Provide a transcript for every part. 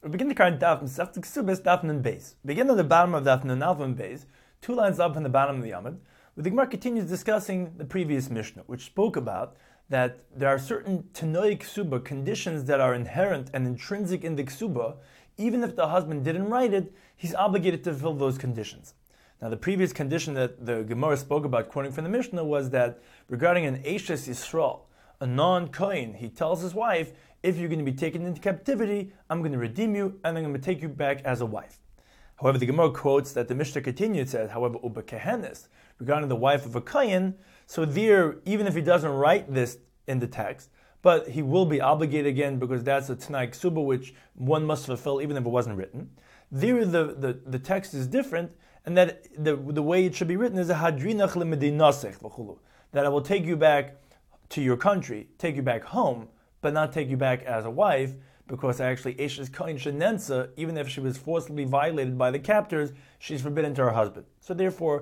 We begin the current daf Masechta Ksubas daf Nun Beis. Begin at the bottom of daf Nun Alpha and Beis, 2 lines up from the bottom of the Yamud, where the Gemara continues discussing the previous Mishnah, which spoke about that there are certain Tanoi Ksuba conditions that are inherent and intrinsic in the Ksuba. Even if the husband didn't write it, he's obligated to fulfill those conditions. Now, the previous condition that the Gemara spoke about, quoting from the Mishnah, was that regarding an Eishes Yisrael, a non-Kohen, he tells his wife, if you're going to be taken into captivity, I'm going to redeem you, and I'm going to take you back as a wife. However, the Gemara quotes that the Mishnah continued, says, however, Uba Kehenes, regarding the wife of a Kohen, so there, even if he doesn't write this in the text, but he will be obligated again because that's a Tanai Ksuba which one must fulfill even if it wasn't written. There, the text is different, and that the way it should be written is a Hadrinach lemedinasech v'chulu, that I will take you back to your country, take you back home, but not take you back as a wife, because actually Eshes Kohen Shenensa, even if she was forcibly violated by the captors, she's forbidden to her husband. So therefore,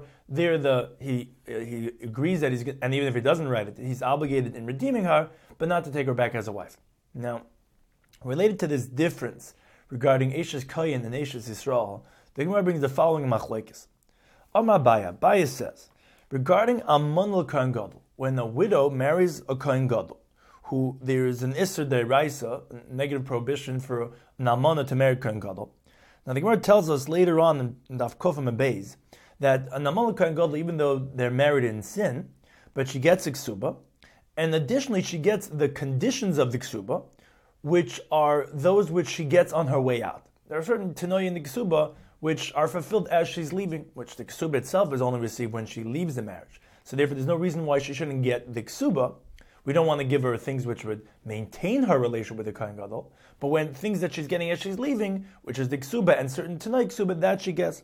he agrees that and even if he doesn't write it, he's obligated in redeeming her, but not to take her back as a wife. Now, related to this difference regarding Eshes Kohen and Eshes Yisrael, the Gemara brings the following machlokes. Amar Baya says, regarding Amonul Kohen Gadol, when a widow marries a Kohen Gadol, who there is an Isser Deiraisa, negative prohibition for an Almana to marry Kohen Gadol. Now the Gemara tells us later on in Daf Kofim and Beis that an Almana Kohen Gadol, even though they're married in sin, but she gets a Ksuba, and additionally she gets the conditions of the Ksuba, which are those which she gets on her way out. There are certain Tanoi in the Ksuba which are fulfilled as she's leaving, which the Ksuba itself is only received when she leaves the marriage. So therefore there's no reason why she shouldn't get the Ksuba. We don't want to give her things which would maintain her relation with the Kohen Gadol, but when things that she's getting as she's leaving, which is the Ksuba and certain Tanai Ksuba, that she gets.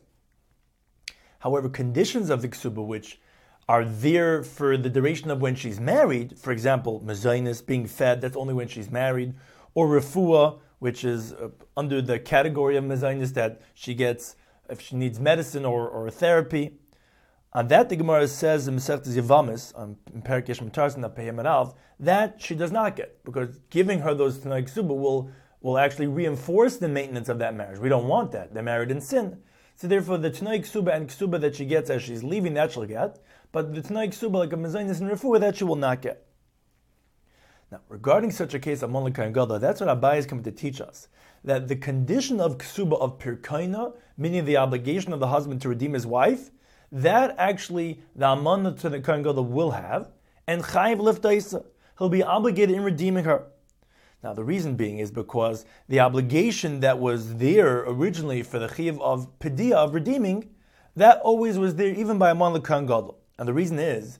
However, conditions of the Ksuba which are there for the duration of when she's married, for example, Mezainis, being fed, that's only when she's married, or Refuah, which is under the category of Mezainis that she gets if she needs medicine or therapy. On that, the Gemara says in Masechtas Yavamis, on Perek Yesh Matarsin, Peyam and Alf, that she does not get, because giving her those Tanai Ksuba will actually reinforce the maintenance of that marriage. We don't want that. They're married in sin. So therefore, the Tanai Ksuba and Ksuba that she gets as she's leaving, that she'll get, but the Tanai Ksuba, like a Mezainis and Refuah, that she will not get. Now, regarding such a case of Amonul Kohen Gadol, that's what Abai is coming to teach us, that the condition of Ksuba of Pirkaina, meaning the obligation of the husband to redeem his wife, that actually the Amana to the Kohen Gadol will have, and Chayiv Liftaisa, he'll be obligated in redeeming her. Now the reason being is because the obligation that was there originally for the Chayiv of Pediyah, of redeeming, that always was there even by Amana Kohen Gadol. And the reason is,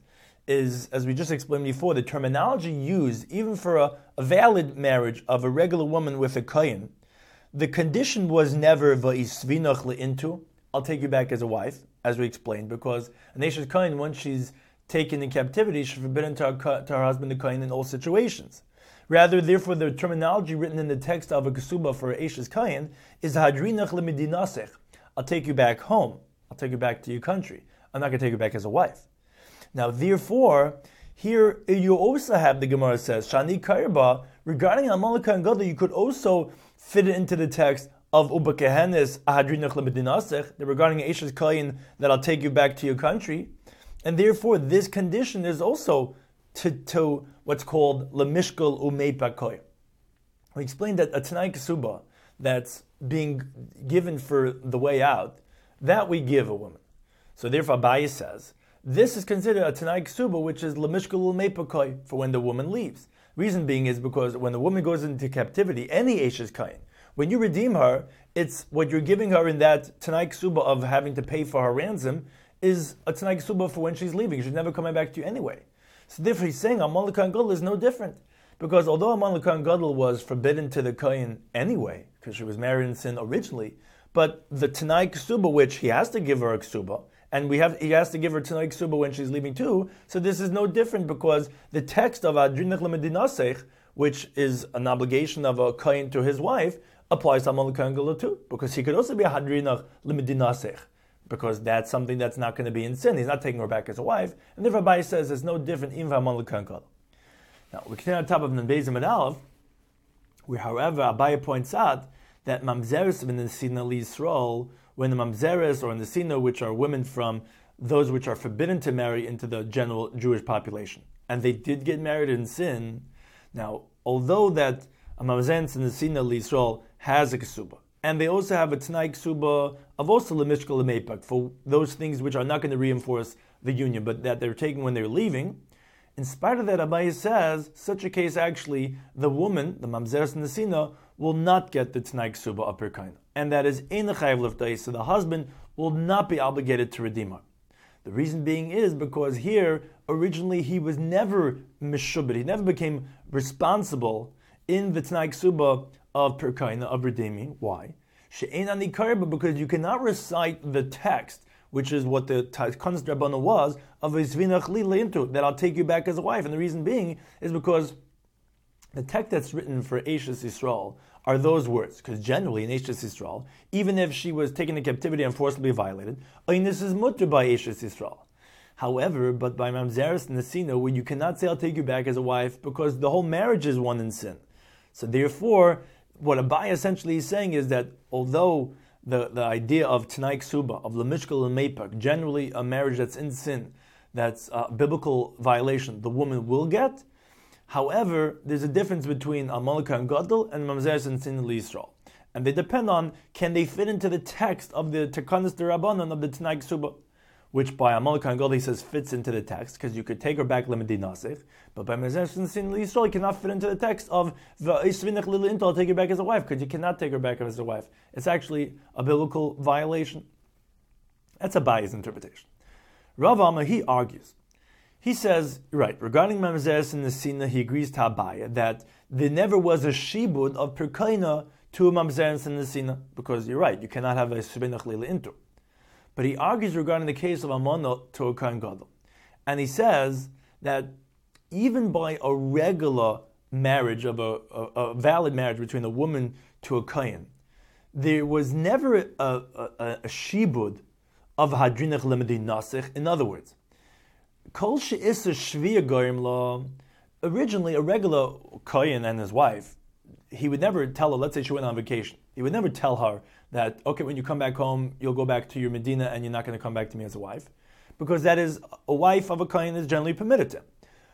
as we just explained before, the terminology used even for a valid marriage of a regular woman with a Kohen, the condition was never Va'isvinach le'intu, I'll take you back as a wife, as we explained, because an Eshes Kohen, once she's taken in captivity, she's forbidden to her husband the Kohen in all situations. Rather, therefore, the terminology written in the text of a Kesuba for Eshes Kohen is Hadrinach lemedinasech. I'll take you back home. I'll take you back to your country. I'm not going to take you back as a wife. Now, therefore, here you also have, the Gemara says, Shani Karba, regarding Amonul Kohen Gadol, you could also fit it into the text of Uba Kehenes Ahadrinach lemedinasech, that regarding Eshes Kohen, that I'll take you back to your country. And therefore, this condition is also to what's called Lemishkal Umei Pakoy. We explained that a Tanai Ksuba that's being given for the way out, that we give a woman. So therefore, Abaye says, this is considered a Tanai Ksuba, which is Lemishkal Umei Pakoy, for when the woman leaves. Reason being is because when the woman goes into captivity, any Eshes Kohen, when you redeem her, it's what you're giving her in that Tanai Ksuba of having to pay for her ransom is a Tanai Ksuba for when she's leaving. She's never coming back to you anyway. So therefore he's saying Amonul Kohen Gadol is no different. Because although Amonul Kohen Gadol was forbidden to the Kohen anyway, because she was married in sin originally, but the Tanai Ksuba, which he has to give her a Ksuba, and he has to give her Tanai Ksuba when she's leaving too, so this is no different because the text of Adrinach lemedinasech, which is an obligation of a Kohen to his wife, applies to Amonul Kohen Gadol too, because he could also be a Hadrinach lemedinasech, because that's something that's not going to be in sin. He's not taking her back as a wife, and therefore Abai says it's no different even for Amonul Kohen Gadol. Now we continue on top of Nun Beis and Aleph, where however Abai points out that mamzeres in the Nesina Yisrael, when the mamzeres or in the Nesina, which are women from those which are forbidden to marry into the general Jewish population, and they did get married in sin. Now, although that a mamzeres in the Nesina Yisrael has a kesuba, and they also have a Tanai Ksuba of also Lemishka Lemeipak for those things which are not going to reinforce the union, but that they're taking when they're leaving. In spite of that, Abaye says, such a case actually, the woman, the Mamzeres Nesina, will not get the Tanai Ksuba of Perkaina. And that is in the Chayav Leftai, so the husband will not be obligated to redeem her. The reason being is because here, originally he was never Mishubit, he never became responsible in the Tanai Ksuba of Perkaina, of redeeming. Why? She'ein ani karba, because you cannot recite the text, which is what the Takanas Rabbana was, of Isvinach li leintu, that I'll take you back as a wife. And the reason being is because the text that's written for Eshes Yisrael are those words. Because generally in Eshes Yisrael, even if she was taken into captivity and forcibly violated, this is mutter by Eshes Yisrael. However, but by Mamzeres Nesina, where you cannot say I'll take you back as a wife, because the whole marriage is one in sin. So therefore, what Abaye essentially is saying is that although the idea of Tanai Ksuba, of Lemishkal and Meipak, generally a marriage that's in sin, that's a biblical violation, the woman will get. However, there's a difference between Amalekah and Gadol and Mamzeres and Sin Yisrael. And they depend on, can they fit into the text of the Takanas D'Rabbanan of the Tanai Ksuba, which by Amalekah and Gadol he says fits into the text, because you could take her back Lemedi Nasich, but by Mamzeres and Sin Yisrael, you cannot fit into the text of V'isvinach li leintu, I'll take her back as a wife, because you cannot take her back as a wife. It's actually a biblical violation. That's Abaye's interpretation. Rav Amma, he argues. He says, right, regarding Mamzeres and Nesina, he agrees to Abaye that there never was a shibud of Perkaina to Mamzeres and Nesina, because you're right, you cannot have a Isvinach li leintu. But he argues regarding the case of Amana to a Kohen Gadol. And he says that even by a regular marriage, of a valid marriage between a woman to a Kohen, there was never a shibud of Hadrinach Lemedi Nasich. In other words, Kol she'isa shviya goyim la, originally a regular Kohen and his wife, he would never tell her, let's say she went on vacation, he would never tell her that, okay, when you come back home, you'll go back to your Medina and you're not going to come back to me as a wife, because that is, a wife of a Kohen is generally permitted to.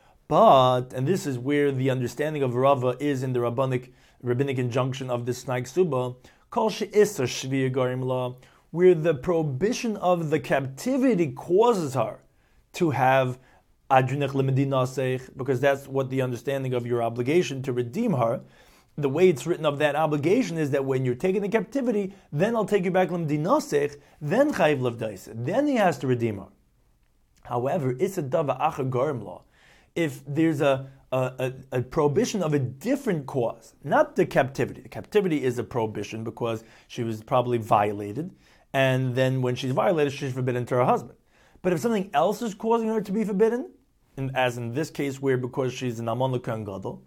But, and this is where the understanding of Rava is in the rabbinic injunction of the Tanai Ksuba, Kol she'isa shviya goyim la, where the prohibition of the captivity causes her to have Adrinach Lemedi Nasich, because that's what the understanding of your obligation to redeem her. The way it's written of that obligation is that when you're taken in captivity, then I'll take you back Lemedi Nasich, then Chayiv Levdaisa, then he has to redeem her. However, it's a Dava Acher Gorim law. If there's a prohibition of a different cause, not the captivity. The captivity is a prohibition because she was probably violated, and then when she's violated, she's forbidden to her husband. But if something else is causing her to be forbidden, and as in this case where because she's an Amalekah and Gadol,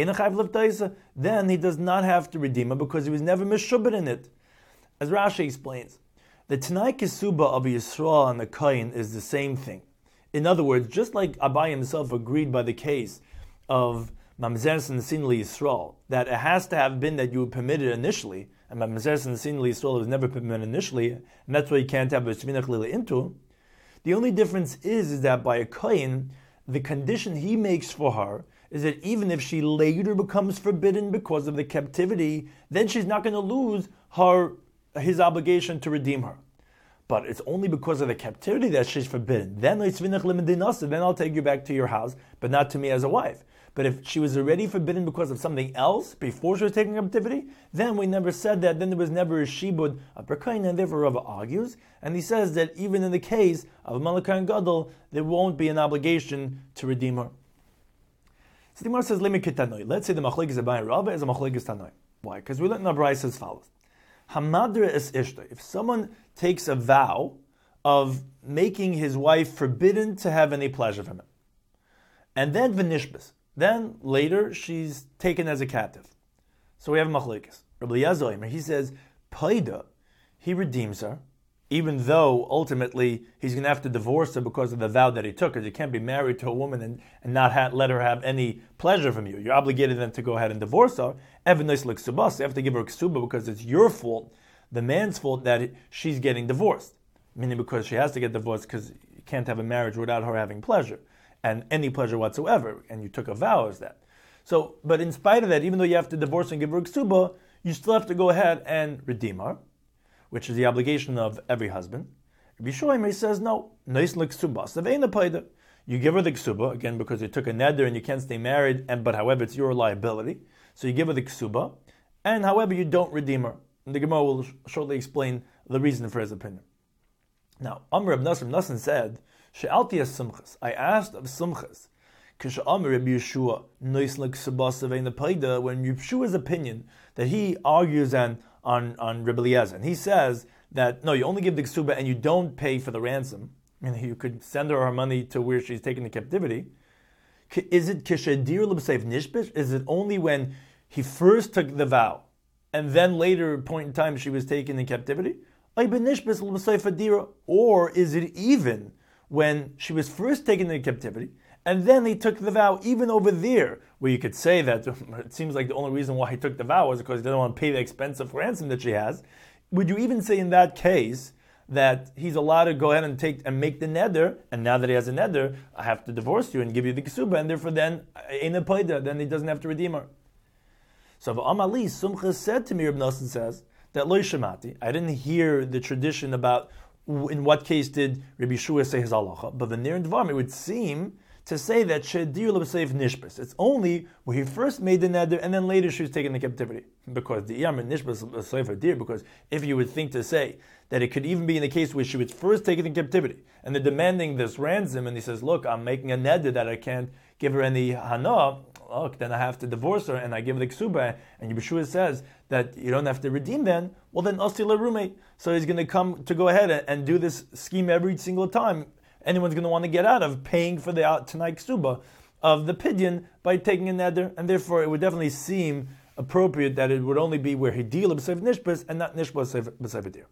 then he does not have to redeem her because he was never mishubed in it. As Rashi explains, the Tanai Ksuba of Yisrael and the Kohen is the same thing. In other words, just like Abaye himself agreed by the case of Mamzeres and Nesina Yisrael, that it has to have been that you were permitted initially, and Mamzeres and Nesina Yisrael was never permitted initially, and that's why you can't have a Shvinach li leintu. The only difference is that by a Kohen, the condition he makes for her is that even if she later becomes forbidden because of the captivity, then she's not going to lose his obligation to redeem her. But it's only because of the captivity that she's forbidden. Then I'll take you back to your house, but not to me as a wife. But if she was already forbidden because of something else before she was taken in captivity, then we never said that. Then there was never a shibud of Perkaina, and therefore Rava argues. And he says that even in the case of Amalekah and Gadol, there won't be an obligation to redeem her. So the Gemara says, let's say the machlekes Abaye and Rava is a machlekes Tanoi. Why? Because we learn in our brayso as follows. Hamadra es ishta. If someone takes a vow of making his wife forbidden to have any pleasure from him, and then v'nishbis, then later she's taken as a captive. So we have machlekes. Rabbi Eliezer, he says, paida, he redeems her, even though ultimately he's going to have to divorce her because of the vow that he took, because you can't be married to a woman and not let her have any pleasure from you. You're obligated then to go ahead and divorce her. Even nice like subas, you have to give her ksuba because it's your fault, the man's fault, that she's getting divorced. Meaning because she has to get divorced because you can't have a marriage without her having pleasure, and any pleasure whatsoever, and you took a vow as that. So, but in spite of that, even though you have to divorce and give her ksuba, you still have to go ahead and redeem her, which is the obligation of every husband. Rabbi Shoimer says, no, you give her the ksuba, again, because you took a neder and you can't stay married, but however, it's your liability. So you give her the ksuba, and however, you don't redeem her. And the Gemara will shortly explain the reason for his opinion. Now, Amr Reb Nassim said, She'alti as simchas. I asked of simchas, when Rabbi Yeshua's opinion, that he argues on Rabbi Eliezer, and he says that, no, you only give the ksuba and you don't pay for the ransom, and you could send her money to where she's taken in captivity. Is it kishedir l'b'seif nishbish? Is it only when he first took the vow, and then later point in time she was taken in captivity? Or is it even when she was first taken into captivity, and then he took the vow, even over there, where you could say that it seems like the only reason why he took the vow was because he didn't want to pay the expensive ransom that she has. Would you even say in that case that he's allowed to go ahead and make the neder, and now that he has a neder, I have to divorce you and give you the ksuba, and therefore then then he doesn't have to redeem her. So Amali Sumcha said to me, Reb Nosson says, that Lo Shemati, I didn't hear the tradition about in what case did Rabbi Yeshua say his halacha, but the Ner and Dvarim, it would seem to say that Shedir L'B'Seif Nishbis. It's only where he first made the neder and then later she was taken into captivity. Because the Iyam and Nishbis L'Seif Adir, because if you would think to say that it could even be in the case where she was first taken into captivity and they're demanding this ransom, and he says, look, I'm making a neder that I can't give her any hana, look, then I have to divorce her and I give the ksuba, and Yeshua says that you don't have to redeem then, well then Osila roommate. So he's going to come to go ahead and do this scheme every single time anyone's going to want to get out of paying for the tonight ksuba of the pidyon by taking a neder, and therefore it would definitely seem appropriate that it would only be where he deal b'seif nishbis and not nishbis b'seif adir.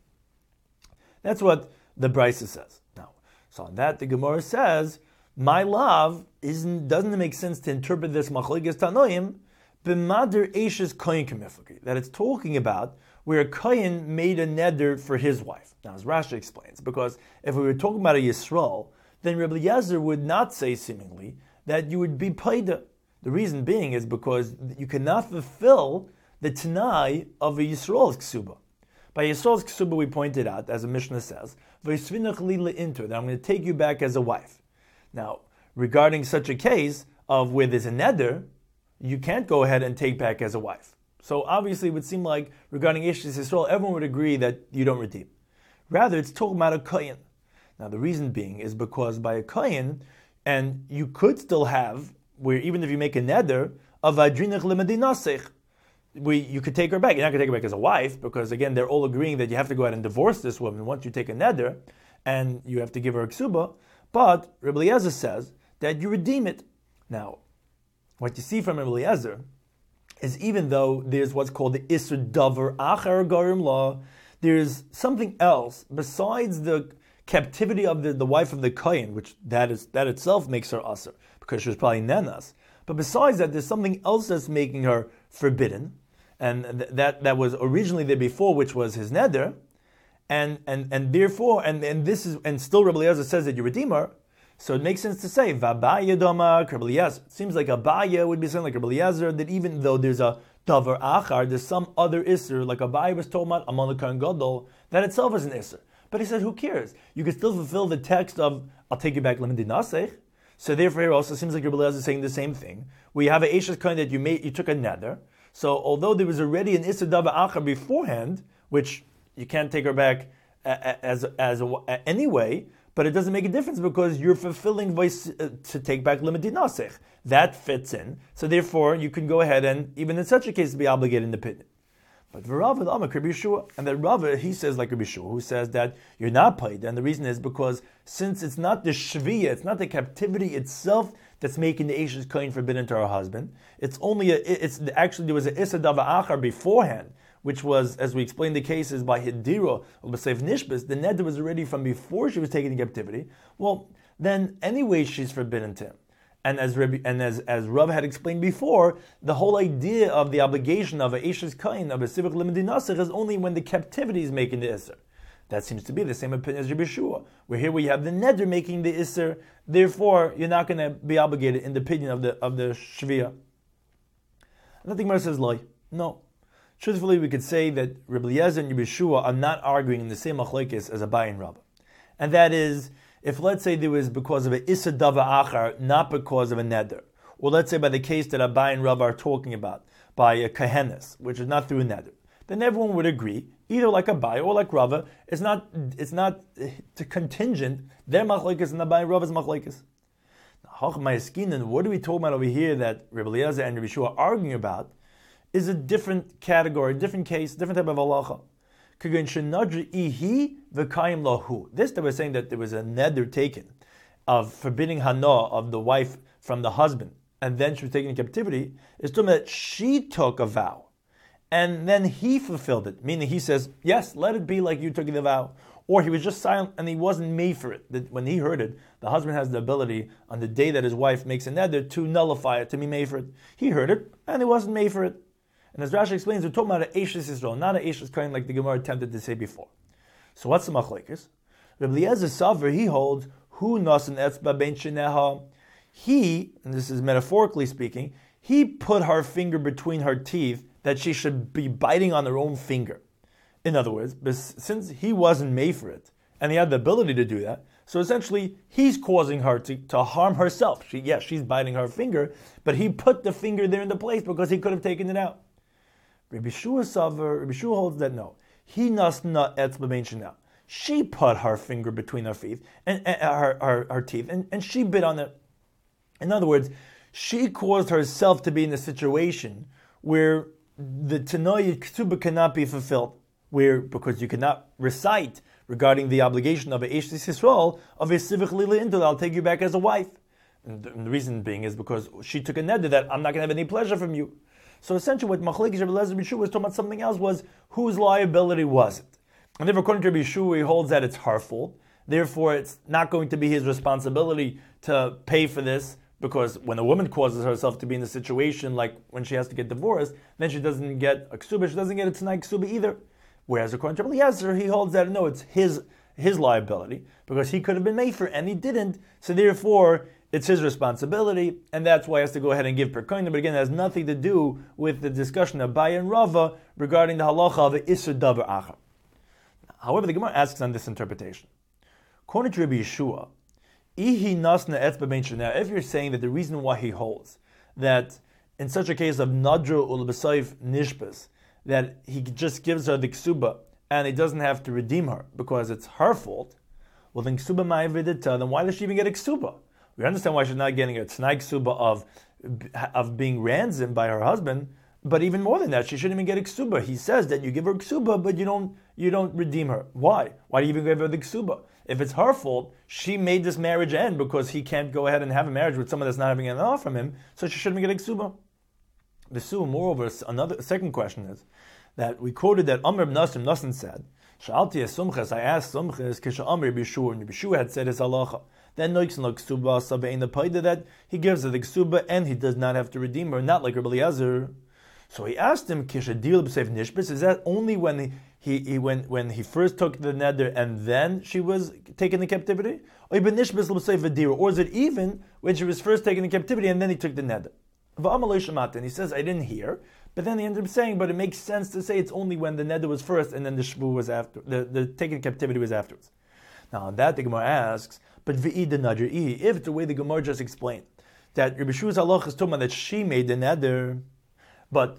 That's what the Brisa says. Now, so on that the Gemara says, my love doesn't it make sense to interpret this machlokes tanoim b'mader eishes kohen k'mifleki, that it's talking about where a kohen made a neder for his wife. Now, as Rashi explains, because if we were talking about a Yisrael, then Rabbi Eliezer would not say seemingly that you would be paida. The reason being is because you cannot fulfill the Tanai of a Yisrael's ksuba. By Yisrael's ksuba, we pointed out, as the Mishnah says, that I'm going to take you back as a wife. Now, regarding such a case of where there's a neder, you can't go ahead and take back as a wife. So obviously it would seem like regarding Ishes Yisrael, everyone would agree that you don't redeem. Rather, it's talking about a kohen. Now, the reason being is because by a kohen, and you could still have, where even if you make a neder, of adrinach lemedinasech, you could take her back. You're not going to take her back as a wife, because again, they're all agreeing that you have to go ahead and divorce this woman once you take a neder, and you have to give her a ksuba. But Rabbi Eliezer says that you redeem it. Now, what you see from Rabbi Eliezer is even though there's what's called the Isur Davar Achar Garim law, there's something else besides the captivity of the wife of the Kohen, which that itself makes her Asr, because she was probably Nenas. But besides that, there's something else that's making her forbidden, and that was originally there before, which was his neder, and therefore, and this is, and still Rabbi Eliezer says that you redeem her. So it makes sense to say, V'abaya doma Rabbi Eliezer. It seems like Abaya would be something like Rabbi Eliezer, that even though there's a davar achar, there's some other isser, like Abaya was told about Amon Kohen Gadol, that itself is an isser. But he said, who cares? You can still fulfill the text of, I'll take you back lemedin nasech. So therefore here also seems like Rabbi Eliezer is saying the same thing. We have an Eishes Kohen that you took a neder. So although there was already an isser davar achar beforehand, which you can't take her back anyway, but it doesn't make a difference because you're fulfilling voice to take back limit dinasech. That fits in. So therefore, you can go ahead and, even in such a case, be obligated in the pit. But Rava, Rabbi Yeshua, and that Rava, he says like Rabbi Yeshua, who says that you're not paid, and the reason is because since it's not the shviya, it's not the captivity itself that's making the Eishes Kohen forbidden to her husband. It's only actually there was an Issa Dava Achar beforehand, which was, as we explained the cases by Hidiro or B'Seif Nishbis, the neder was already from before she was taken in captivity, well, then anyway she's forbidden to him. And as Rav had explained before, the whole idea of the obligation of a Eishes Kain, of a Sivach Limudi Nasach, is only when the captivity is making the Isser. That seems to be the same opinion as Rabbi Yeshua, where here we have the neder making the Isser, therefore you're not going to be obligated in the opinion of the Shviyah. And the Gemara says, Loi. No. Truthfully, we could say that Rabbi Eliezer and Rabbi Yeshua are not arguing in the same machlokes as Abai and Rabbah. And that is, if let's say there was because of an Issa Dava Achar, not because of a neder, or let's say by the case that Abai and Rabbah are talking about, by a Kahenes, which is not through a neder, then everyone would agree, either like Abai or like Rabbah, it's not contingent, their machlokes and Abai and Rabbah's machlokes. What are we talking about over here that Rabbi Eliezer and Rabbi Yeshua are arguing about is a different category, different case, different type of halacha. This that we're saying that there was a neder taken of forbidding hana of the wife from the husband, and then she was taken in captivity, is talking that she took a vow, and then he fulfilled it, meaning he says, yes, let it be like you took the vow. Or he was just silent and he wasn't made for it. That when he heard it, the husband has the ability on the day that his wife makes a neder to nullify it, to be made for it. He heard it and he wasn't made for it. And as Rashi explains, we're talking about an Eishes Yisrael, not an Eishes Kain like the Gemara attempted to say before. So what's the machlekes? Rabbi Eliezer Savar, he holds, Hu nasan etzba ben sheneha. He, and this is metaphorically speaking, he put her finger between her teeth that she should be biting on her own finger. In other words, since he wasn't made for it, and he had the ability to do that, so essentially he's causing her to harm herself. She's biting her finger, but he put the finger there in the place because he could have taken it out. Rabbi Yeshua holds that no. He nasna etzba ben sheneha. She put her finger between her teeth and her teeth, and she bit on it. In other words, she caused herself to be in a situation where the Tanoia Ketubah cannot be fulfilled. Because you cannot recite regarding the obligation of a Eishes Yisrael of a Sivach Lila Intel, I'll take you back as a wife. And the reason being is because she took a neder that I'm not going to have any pleasure from you. So essentially what Machlekes Rabbi Eliezer B'Shua was talking about something else was whose liability was it? And therefore according to Rabbi Yeshua, he holds that it's her fault. Therefore it's not going to be his responsibility to pay for this, because when a woman causes herself to be in a situation like when she has to get divorced, then she doesn't get a ksuba, she doesn't get a t'nai ksuba either. Whereas according to Rabbi Eliezer, he holds that no, it's his liability, because he could have been made for it and he didn't, so therefore it's his responsibility, and that's why he has to go ahead and give per koina. But again, it has nothing to do with the discussion of Abai and Rava regarding the halacha of the Isser Davar Achar. However, the Gemara asks on this interpretation. According to Rabbi Yeshua, Ihi nasna etzba ben sheneha, if you're saying that the reason why he holds that in such a case of Nadru ul B'Seif Nishbis, that he just gives her the ksuba and he doesn't have to redeem her because it's her fault, well then ksuba ma'avidita, then why does she even get a ksuba? We understand why she's not getting a t'nai ksuba of being ransomed by her husband, but even more than that, she shouldn't even get a ksuba. He says that you give her a ksuba, but you don't redeem her. Why? Why do you even give her the ksuba? If it's her fault, she made this marriage end because he can't go ahead and have a marriage with someone that's not having enough from him, so she shouldn't get a ksuba. Moreover, a second question is that we quoted that Amr ibn Nasim said, Sha'alti es-sumches, I asked sumches, kisha Amr ibn Yeshua, and Yeshua had said his halacha. Then noiks no ksuba sabein the paida, that he gives her the ksuba and he does not have to redeem her, not like Rabbi Eliezer. So he asked him, kisha deal b'seif nishbis, is that only when he first took the neder and then she was taken in captivity? Or is it even when she was first taken in captivity and then he took the neder? And he says, I didn't hear, but then he ended up saying, but it makes sense to say it's only when the neder was first and then the shvu was after, the taken captivity was afterwards. Now on that the Gemara asks, but v'id the nadr, if the way the Gemara just explained, that Rabbi Shua's halach is talking about that she made the neder, but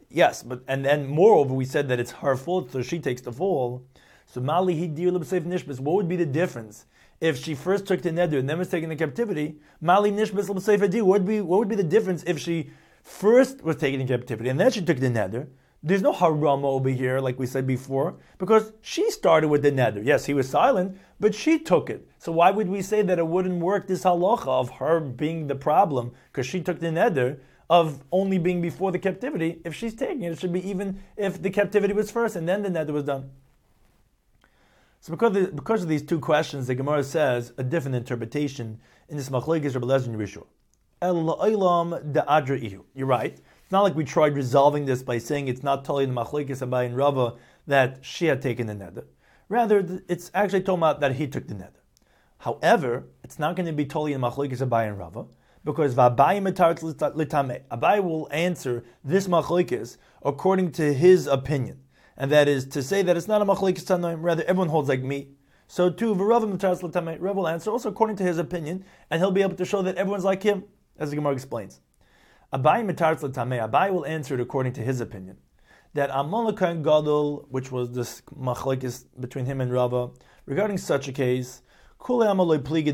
then moreover we said that it's her fault, so she takes the fall. So mali hi dir l'b'seif nishbis, what would be the difference? If she first took the neder and then was taken in captivity, mali nishbis l'b'seif adir, what would be the difference if she first was taken in captivity and then she took the neder? There's no harama over here, like we said before, because she started with the neder. Yes, he was silent, but she took it. So why would we say that it wouldn't work, this halacha of her being the problem, because she took the neder, of only being before the captivity. If she's taking it, it should be even if the captivity was first and then the neder was done. So because of these two questions, the Gemara says a different interpretation in this machlokes Rabbi Eliezer and Rishon. You're right. It's not like we tried resolving this by saying it's not totally in the machlokes Abai and Rava that she had taken the neder. Rather, it's actually talking about that he took the neder. However, it's not going to be totally in machlokes Abai and Rava because Abai will answer this machlokes according to his opinion. And that is to say that it's not a machlokes tanoim, rather everyone holds like me. So too, Rav will answer also according to his opinion, and he'll be able to show that everyone's like him, as the Gemara explains. Abai will answer it according to his opinion. That Amon L'Kohen Gadol, which was this machlokes between him and Rava, regarding such a case, no one's going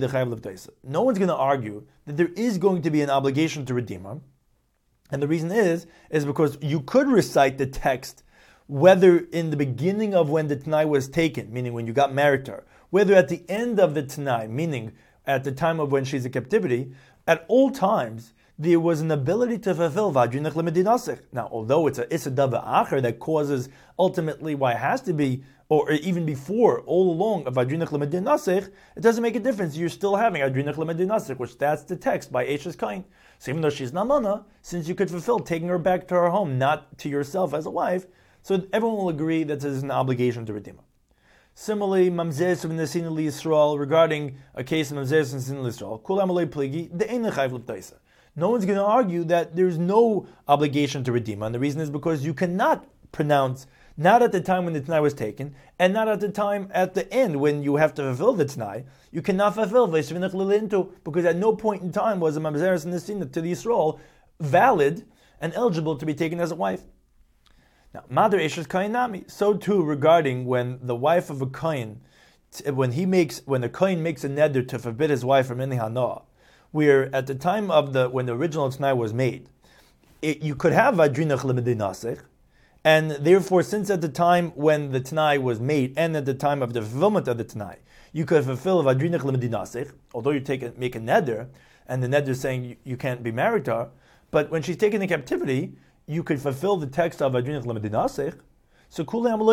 to argue that there is going to be an obligation to redeem her. And the reason is because you could recite the text whether in the beginning of when the Tanai was taken, meaning when you got married to her, whether at the end of the Tanai, meaning at the time of when she's in captivity, at all times, there was an ability to fulfill Vajrinach Lemedinasich. Now, although it's a Dava Acher that causes ultimately why it has to be, or even before, all along, of Vajrinach Lemedinasich, it doesn't make a difference. You're still having Vajrinach Lemedinasich, which that's the text by Eshes Kain. So even though she's Namana, since you could fulfill taking her back to her home, not to yourself as a wife, so everyone will agree that there's an obligation to redeem her. Similarly, Mamzeres V'Nesin Yisrael, regarding a case of Mamzeres V'Nesin Yisrael, Kulam Alei Pligi, De'en L'Chayv L'Ptaisa. No one's going to argue that there's no obligation to redeem her, and the reason is because you cannot pronounce, not at the time when the Tanai was taken, and not at the time at the end when you have to fulfill the Tanai. You cannot fulfill V'Yisvinach L'Lintu, because at no point in time was a Mamzeres V'Nesin to the Yisrael valid and eligible to be taken as a wife. Now, Madar Eshes Kain Nami. So too regarding when the wife of a Kain, when the Kain makes a neder to forbid his wife from any hanoah, where at the time of when the original Tanai was made, you could have Vajrinach Lemedinasich, and therefore, since at the time when the Tanai was made and at the time of the fulfillment of the Tanai, you could fulfill Vajrinach Lemedinasich, although you make a neder, and the neder is saying you can't be married to her, but when she's taken in captivity, you could fulfill the text of Vajrinach Lemedinasich. So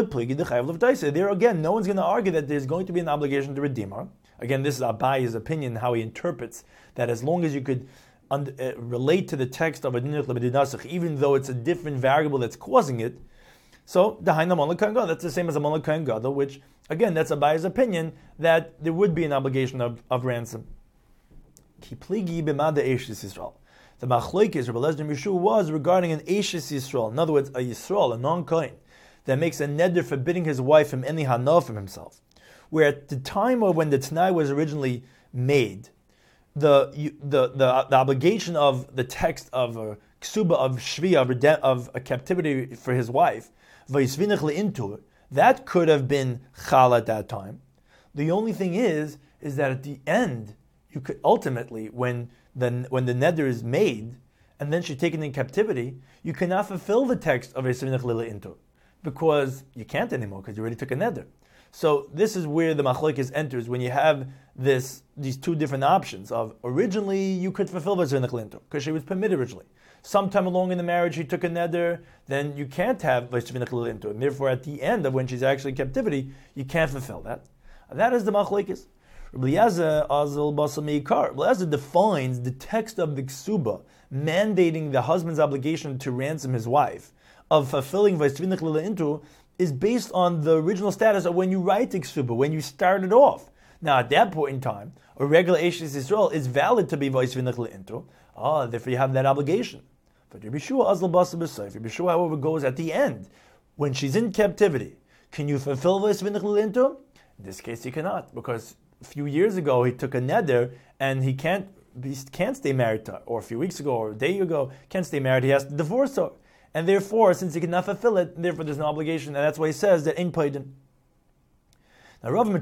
there again, no one's going to argue that there's going to be an obligation to redeem her. Again, this is Abai's opinion, how he interprets that as long as you could relate to the text of Vajrinach Lemedinasich, even though it's a different variable that's causing it. So that's the same as a Amon L'Kohen Gadol, which again, that's Abai's opinion that there would be an obligation of ransom. The machlokes Rabbi Eliezer and Rishon was regarding an Eshes Yisrael, in other words, a Yisrael, a non-Kohen, that makes a neder forbidding his wife from any hana from himself. Where at the time of when the Tanai was originally made, the obligation of the text of a ksuba of shvi of a captivity for his wife, vayisvinach le'intur, that could have been chal at that time. The only thing is that at the end, you could ultimately, when the neder is made, and then she's taken in captivity, you cannot fulfill the text of Vayisvinach le'intur, because you can't anymore, because you already took a neder. So this is where the machlokes enters, when you have these two different options of originally you could fulfill Vayisvinach le'intur, because she was permitted originally. Sometime along in the marriage she took a neder, then you can't have Vayisvinach le'intur, and therefore at the end of when she's actually in captivity, you can't fulfill that. And that is the machlokes. Rabbi Eliezer defines the text of the ksuba mandating the husband's obligation to ransom his wife of fulfilling Vayisvinach le'intur is based on the original status of when you write the ksuba, when you started off. Now at that point in time, a regular Eshes Yisrael is valid to be Vayisvinach le'intur. Therefore you have that obligation. But Rabbi Yeshua, however, goes at the end, when she's in captivity. Can you fulfill Vayisvinach le'intur? In this case you cannot, because a few years ago he took a neder and he can't stay married to her, or a few weeks ago or a day ago can't stay married, he has to divorce her, and therefore since he cannot fulfill it, therefore there's no obligation, and that's why he says that ain't paid him. Now Rava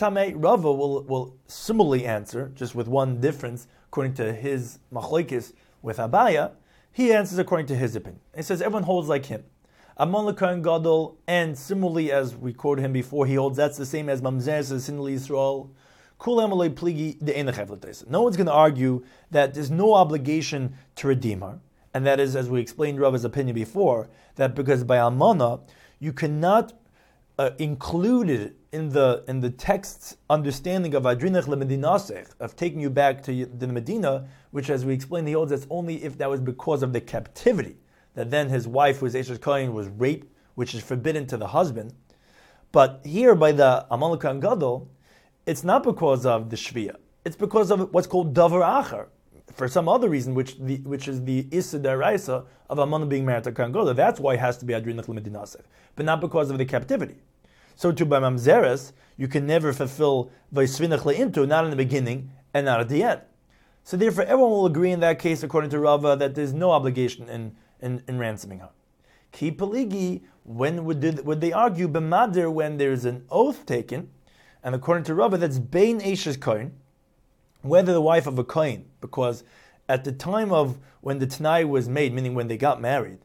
will similarly answer, just with one difference according to his machlokes with Abaya. He answers according to his opinion. He says everyone holds like him. Amon L'Kohen Gadol, and similarly as we quoted him before, he holds that's the same as Mamzeres V'Nesin Yisrael. No one's going to argue that there's no obligation to redeem her. And that is, as we explained Rava's opinion before, that because by almana, you cannot include it in the text's understanding of adrinach lemedinasech, of taking you back to the Medina, which, as we explained, he holds that's only if that was because of the captivity, that then his wife, who is Eshes Kohen, was raped, which is forbidden to the husband. But here, by the Amalek Kohen Gadol, it's not because of the Shviyah. It's because of what's called Davar Acher, for some other reason, which is the Issa Daraisa of Amana being married to Kohen Gadol. That's why it has to be Adrinach Lemedinasech, but not because of the captivity. So too by Mamzeres, you can never fulfill Vaisvinach Le'intu, not in the beginning and not at the end. So therefore, everyone will agree in that case, according to Rava, that there's no obligation in ransoming her. Ki Peligi, when would they argue B'madir when there's an oath taken, and according to Rava, that's Bein Eshes Kohen, whether the wife of a Kohen, because at the time of when the Tanai was made, meaning when they got married,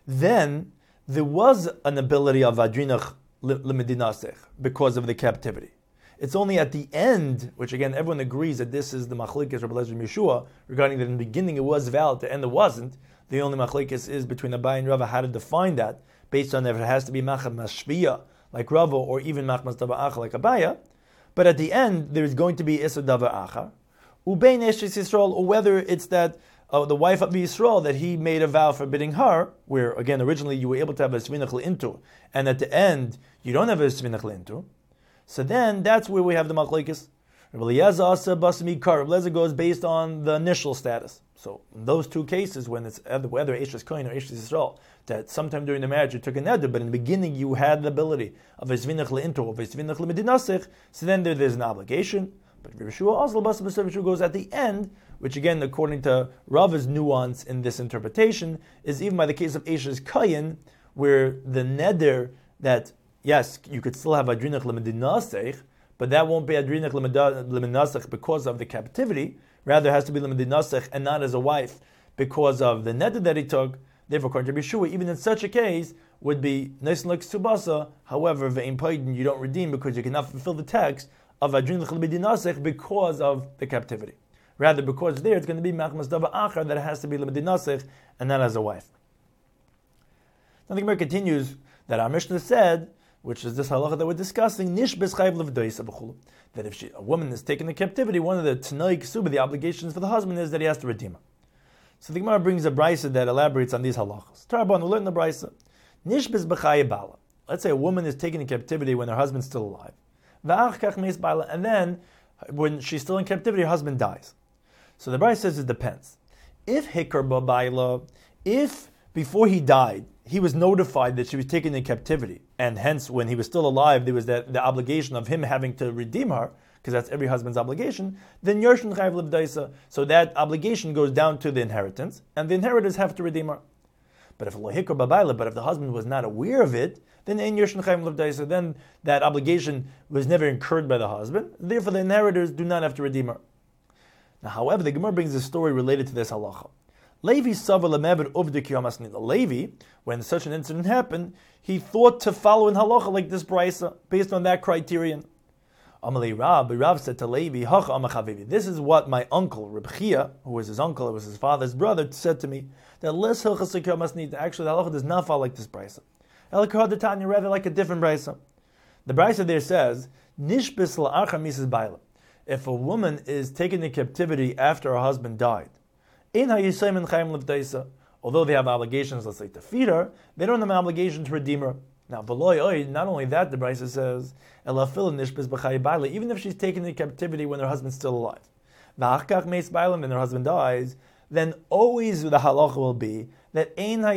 then there was an ability of Adrinach Lemedinasech because of the captivity. It's only at the end, which again everyone agrees that this is the machlekes Rabbi Eliezer Yeshua regarding that in the beginning it was valid, at the end it wasn't. The only machlekes is between Abai and Rava how to define that, based on if it has to be machad mashviya like Rava or even machmas davar acha like Abaya. But at the end there is going to be issa davar acha, ubein eshes Yisrael, or whether it's that the wife of Yisrael that he made a vow forbidding her, where again originally you were able to have a svinach le'intu, and at the end you don't have a svinach le'intu. So then that's where we have the machlekes. Rabbi Eliezer asa basmi kar. Rabbi Eliezer goes based on the initial status. So in those two cases, when it's whether Eshes Kohen or Eshes Yisrael, that sometime during the marriage you took a neder, but in the beginning you had the ability of a svinach le'intu or a svinach le'medinasech, so then there's an obligation. But Yeshua also Yeshua goes at the end, which again, according to Rava's nuance in this interpretation, is even by the case of Eshes Kohen, where the neder that yes, you could still have adrinach lemedinasech, but that won't be adrinach lemedinasech because of the captivity. Rather, it has to be lemedinasech and not as a wife because of the neder that he took. Therefore, according to Yeshua, even in such a case, would be nice like subasa. However, ve'im paidin, you don't redeem because you cannot fulfill the text of adrinach lemedinasech because of the captivity. Rather, because there it's going to be machmas davar acher that it has to be lemedinasech and not as a wife. Now the Gemara continues that our Mishnah said, which is this halacha that we're discussing, nishbes chayv levdoisa b'chulu, that if a woman is taken in captivity, one of the tanai ksuba, the obligations for the husband is that he has to redeem her. So the Gemara brings a brisa that elaborates on these halachas. Tarabon, we learn the brisa. Nishbes b'chaye bala. Let's say a woman is taken in captivity when her husband's still alive. V'ach kach meis bala, and then when she's still in captivity, her husband dies. So the brisa says it depends. If hikar ba'bayla, if before he died, he was notified that she was taken in captivity, and hence when he was still alive, there was the obligation of him having to redeem her, because that's every husband's obligation, then Yershin Chayv Livdaisa, so that obligation goes down to the inheritance, and the inheritors have to redeem her. But if Lohikar Babaila, but if the husband was not aware of it, then in Yershin Chayv Livdaisa, then that obligation was never incurred by the husband, therefore the inheritors do not have to redeem her. Now, however, the Gemara brings a story related to this halacha. Levi, when such an incident happened, he thought to follow in halacha like this brisa, based on that criterion. Rav said to Levi, this is what my uncle, Reb Chia, who was his uncle, it was his father's brother, said to me, that less actually the halacha does not follow like this brisa. Rather like a different brisa. The brisa there says, if a woman is taken in captivity after her husband died, although they have obligations, let's say, to feed her, they don't have an obligation to redeem her. Now, not only that, the Brisa says, even if she's taken in captivity when her husband's still alive, and her husband dies, then always the halacha will be that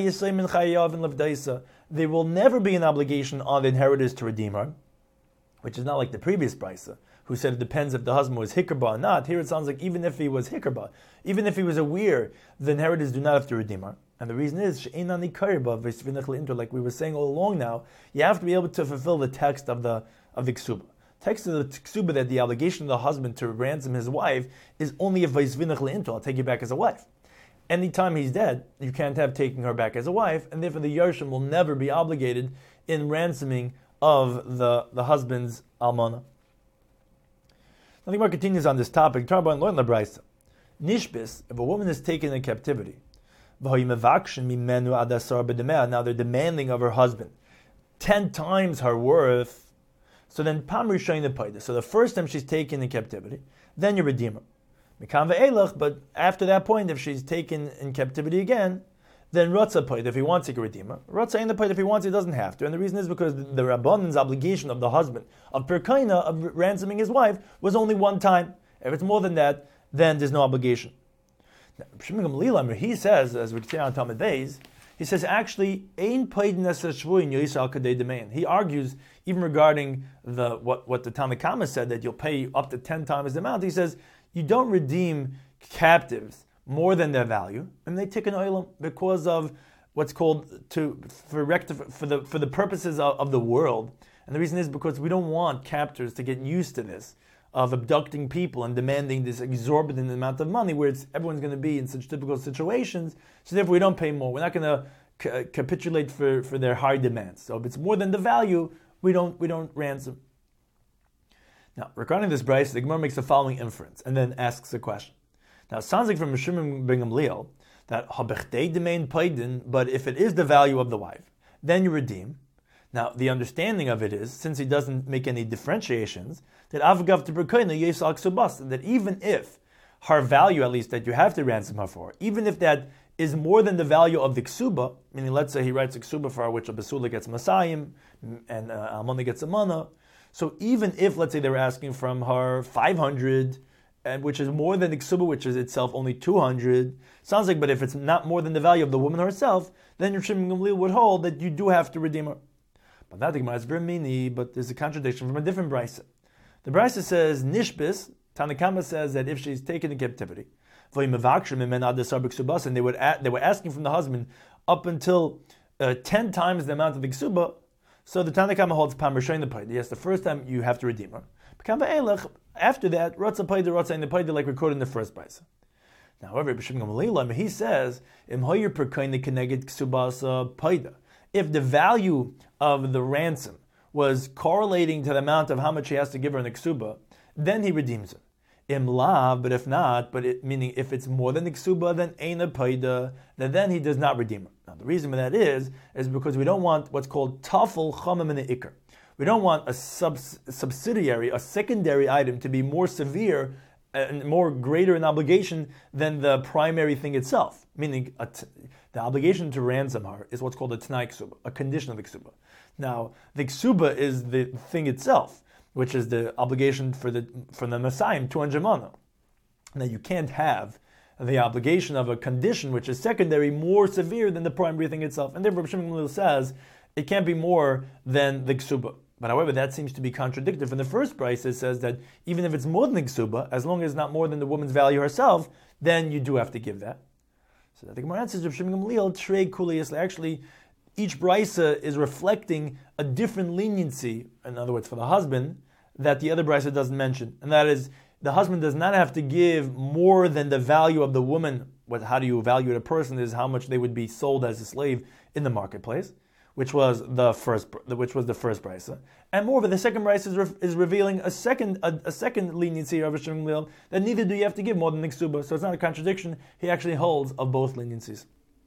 there will never be an obligation on the inheritors to redeem her, which is not like the previous Brisa, who said it depends if the husband was hikarba or not. Here it sounds like even if he was hikarba, even if he was aware, the inheritors do not have to redeem her. And the reason is, like we were saying all along now, you have to be able to fulfill the text of the ksuba. Text of the ksuba that the obligation of the husband to ransom his wife is only if I'll take you back as a wife. Anytime he's dead, you can't have taking her back as a wife, and therefore the Yarshim will never be obligated in ransoming of the husband's almana. Now the Gemara continues on this topic. Tarban learn the brisa. Nishbis, if a woman is taken in captivity, Now they're demanding of her husband 10 times her worth. So then Pam showing the paida. So the first time she's taken in captivity, then you redeem her. But after that point, if she's taken in captivity again, then Ratza paida if he wants to redeem her. Ratza in the paida if he wants, he doesn't have to. And the reason is because the Rabbanan's obligation of the husband of Perkaina, of ransoming his wife, was only one time. If it's more than that, then there's no obligation. Now, he says, as we say on Talmud Beis, he says actually, Ein paidin as shvuin yoisal kadei demain. He argues even regarding what the Tanna Kama said, that you'll pay up to 10 times the amount. He says you don't redeem captives more than their value, and they take an oilam because of what's called for the purposes of the world. And the reason is because we don't want captors to get used to this, of abducting people and demanding this exorbitant amount of money, where everyone's going to be in such difficult situations. So therefore, we don't pay more. We're not going to capitulate for their high demands. So if it's more than the value, we don't ransom. Now, regarding this Bryce, the Gemara makes the following inference and then asks a question. Now, it sounds like from Meshumim ben Gamliel that habechdei demain paidin, but if it is the value of the wife, then you redeem. Now, the understanding of it is, since he doesn't make any differentiations, that avgav to berkoina yesal ksubas, that even if her value, at least that you have to ransom her for, even if that is more than the value of the ksuba, meaning let's say he writes a ksuba for her, which a basula gets masayim and almana gets a mana. So even if, let's say, they were asking from her 500, and which is more than the ksuba, which is itself only 200, sounds like, but if it's not more than the value of the woman herself, then your Shimon Gamliel would hold that you do have to redeem her. But that the Gemara is very mini, but there's a contradiction from a different brisa. The brisa says nishbis. Tanna Kama says that if she's taken in captivity, and they were asking from the husband up until 10 times the amount of the ksuba. So the Tanna Kama holds pam showing the paida. Yes, the first time you have to redeem her. After that, rotza paida, rotza in the paida, like recorded in the first brisa. Now, however, he says if the value of the ransom was correlating to the amount of how much he has to give her in the ksuba, then he redeems her. Imlav, but if not, meaning if it's more than the ksuba, then eina paida, then he does not redeem her. Now, the reason for that is because we don't want what's called tafel chamam in the ikar. We don't want a subsidiary, a secondary item to be more severe and more greater in obligation than the primary thing itself. Meaning, the obligation to ransom her is what's called a t'nai ksuba, a condition of the ksuba. Now, the ksuba is the thing itself, which is the obligation for the Messiah, 200 mana. Now, you can't have the obligation of a condition which is secondary more severe than the primary thing itself. And therefore, Shimon Gamliel says it can't be more than the ksuba. But however, that seems to be contradictory. From the first price, it says that even if it's more than the ksuba, as long as it's not more than the woman's value herself, then you do have to give that. So that the Gemara answers of Shimon Gamliel, Trei Kuliyas. Actually, each brisa is reflecting a different leniency, in other words, for the husband, that the other brisa doesn't mention. And that is, the husband does not have to give more than the value of the woman. How do you evaluate a person is how much they would be sold as a slave in the marketplace, which was the first brisa. And moreover, the second brisa is revealing a second leniency of Shimon Gamliel, that neither do you have to give more than the ksuba. So it's not a contradiction. He actually holds of both leniencies.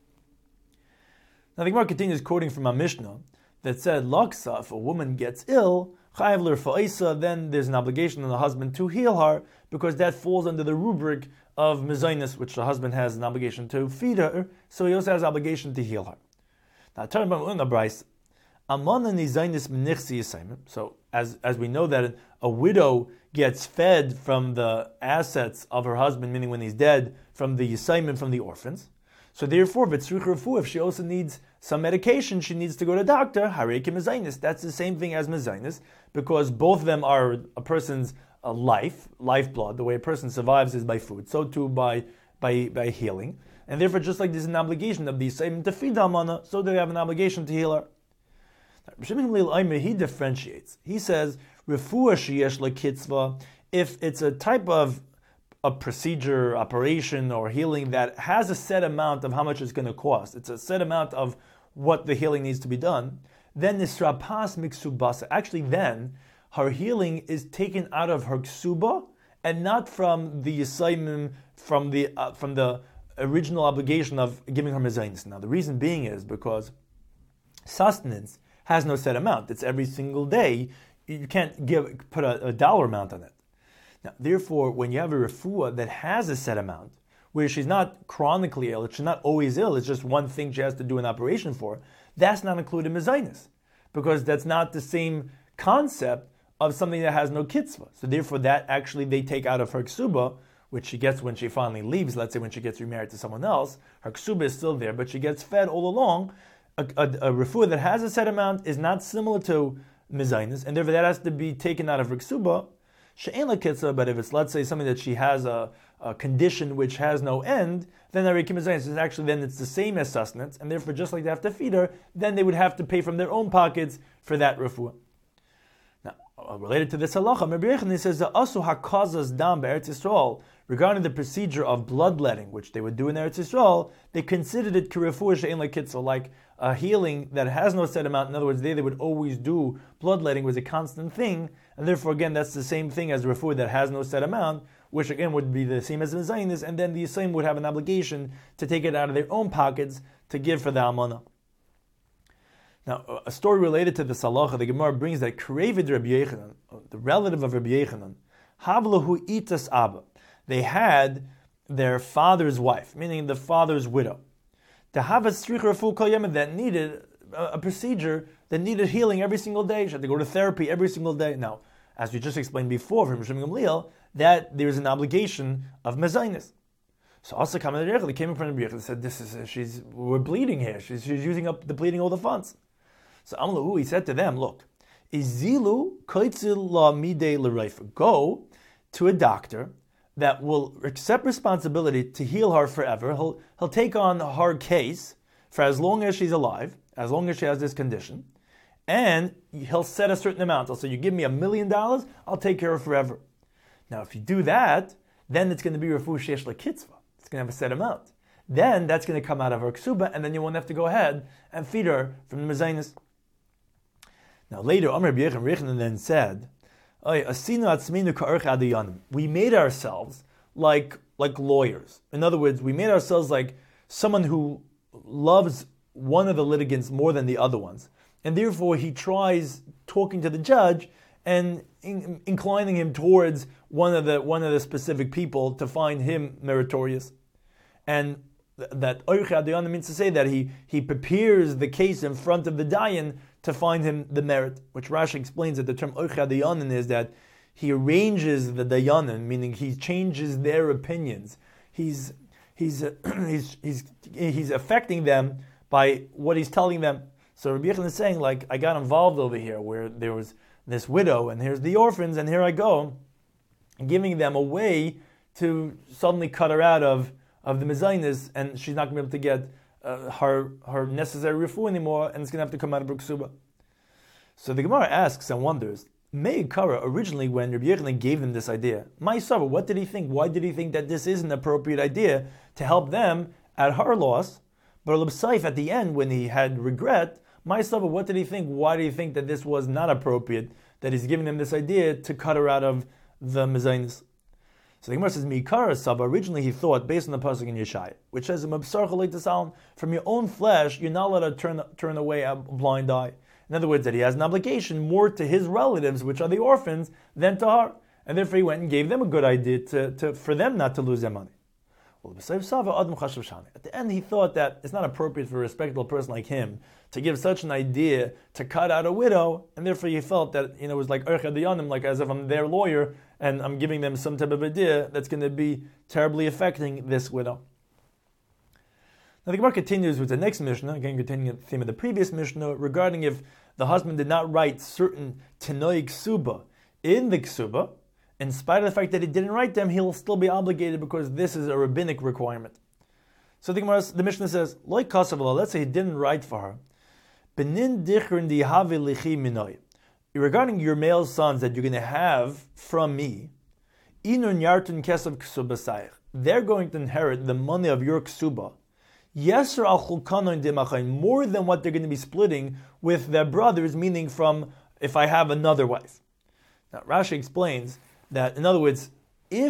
Now the Gemara continues quoting from a Mishnah that said, Laksa, if a woman gets ill, chayav l'rfa'isa, then there's an obligation on the husband to heal her, because that falls under the rubric of mezainis, which the husband has an obligation to feed her, so he also has an obligation to heal her. Now, turn about in the Bryce, amana nizainis menichsi yisayim. So, as we know that a widow gets fed from the assets of her husband, meaning when he's dead, from the yisayim, from the orphans. So therefore, if she also needs some medication, she needs to go to a doctor, hareke mezainis. That's the same thing as mezainis, because both of them are a person's lifeblood. The way a person survives is by food, so too by healing. And therefore, just like there's an obligation of the yisayim to feed amana, so they have an obligation to heal her. He differentiates. He says, refuah sheyesh lekitzva, if it's a type of a procedure, operation, or healing that has a set amount of how much it's going to cost, it's a set amount of what the healing needs to be done, then nisrapas miksubasa. Actually, then her healing is taken out of her ksuba and not from the yisaimim, from the original obligation of giving her mezainis. Now, the reason being is because sustenance has no set amount. It's every single day. You can't put a dollar amount on it. Now, therefore, when you have a refuah that has a set amount, where she's not chronically ill, she's not always ill, it's just one thing she has to do an operation for, that's not included in mezainis, because that's not the same concept of something that has no kitzvah. So therefore, that actually they take out of her ksuba, which she gets when she finally leaves. Let's say when she gets remarried to someone else, her ksuba is still there, but she gets fed all along. A refuah that has a set amount is not similar to mezainis, and therefore that has to be taken out of her ksuba. She'en la kitzvah, but if it's, let's say, something that she has a condition which has no end, then actually it's the same as sustenance, and therefore just like they have to feed her, then they would have to pay from their own pockets for that refuah. Now, related to this halacha, Rabbi Yochanan says the asu hakazas dam be'Eretz Yisrael, regarding the procedure of bloodletting, which they would do in Eretz Yisrael, they considered it kirefuah she'en la kitzvah, like a healing that has no set amount. In other words, they would always do bloodletting, was a constant thing, and therefore again that's the same thing as refuah that has no set amount, which again would be the same as the Zainis, and then the Yisraelim would have an obligation to take it out of their own pockets to give for the Almana. Now, a story related to the halacha, the Gemara brings that Krevid Rabbi Yochanan, the relative of Rabbi Yochanan, Havlahu Itas Abba, they had their father's wife, meaning the father's widow, to have a stricha refuah kol yom that needed a procedure that needed healing every single day. She had to go to therapy every single day. Now, as we just explained before from Rishon Gamliel, that there is an obligation of mezainis. So also came in front of Rabbi Yochanan and said, we're bleeding here. She's using up the bleeding all the funds. So Amlahu, he said to them, look, Izilu koitzil la midei l'reifa. Go to a doctor that will accept responsibility to heal her forever. He'll take on her case for as long as she's alive, as long as she has this condition, and he'll set a certain amount. He'll say, you give me $1 million, I'll take care of her forever. Now, if you do that, then it's going to be refuah sheyesh l'kitzvah. It's going to have a set amount. Then that's going to come out of her ksuba, and then you won't have to go ahead and feed her from the mezainis. Now later, Amar Rabbi Yochanan then said, we made ourselves like lawyers. In other words, we made ourselves like someone who loves one of the litigants more than the other ones, and therefore he tries talking to the judge and inclining him towards one of the specific people to find him meritorious. And that Oich Adayan means to say that he prepares the case in front of the Dayan to find him the merit, which Rashi explains that the term Oich Adayan is that he arranges the Dayanim, meaning he changes their opinions. He's affecting them by what he's telling them. So Rabbi Yochanan is saying, like, I got involved over here where there was this widow, and here's the orphans, and here I go, giving them a way to suddenly cut her out of the mezainis, and she's not going to be able to get her necessary refuah anymore, and it's going to have to come out of her ksuba. So the Gemara asks and wonders, Me'ikara, originally when Rabbi Yochanan gave them this idea, Ma'isava, what did he think? Why did he think that this is an appropriate idea to help them at her loss? But Saif, at the end, when he had regret, Ma'isava, what did he think? Why did he think that this was not appropriate, that he's giving them this idea to cut her out of the mezainis? So the Gemara says, Me'ikara Saba, originally he thought, based on the pasuk in Yeshaya, which says, from your own flesh, you're not allowed to turn away a blind eye. In other words, that he has an obligation more to his relatives, which are the orphans, than to her. And therefore he went and gave them a good idea for them not to lose their money. Well, at the end he thought that it's not appropriate for a respectable person like him to give such an idea to cut out a widow, and therefore he felt that it was like like as if I'm their lawyer and I'm giving them some type of idea that's going to be terribly affecting this widow. Now the Gemara continues with the next Mishnah, again continuing the theme of the previous Mishnah, regarding if the husband did not write certain tenoi ksuba in the ksuba, in spite of the fact that he didn't write them, he'll still be obligated because this is a rabbinic requirement. So the Mishnah says, Loi kasav, let's say he didn't write for her. Benin dichrin dihavi lichi minoi. Regarding your male sons that you're going to have from me, inun yartun kesav ksuba sayich. They're going to inherit the money of your ksuba. Yeser al chulkanon demachayim, more than what they're going to be splitting with their brothers, meaning from if I have another wife. Now Rashi explains that, in other words, if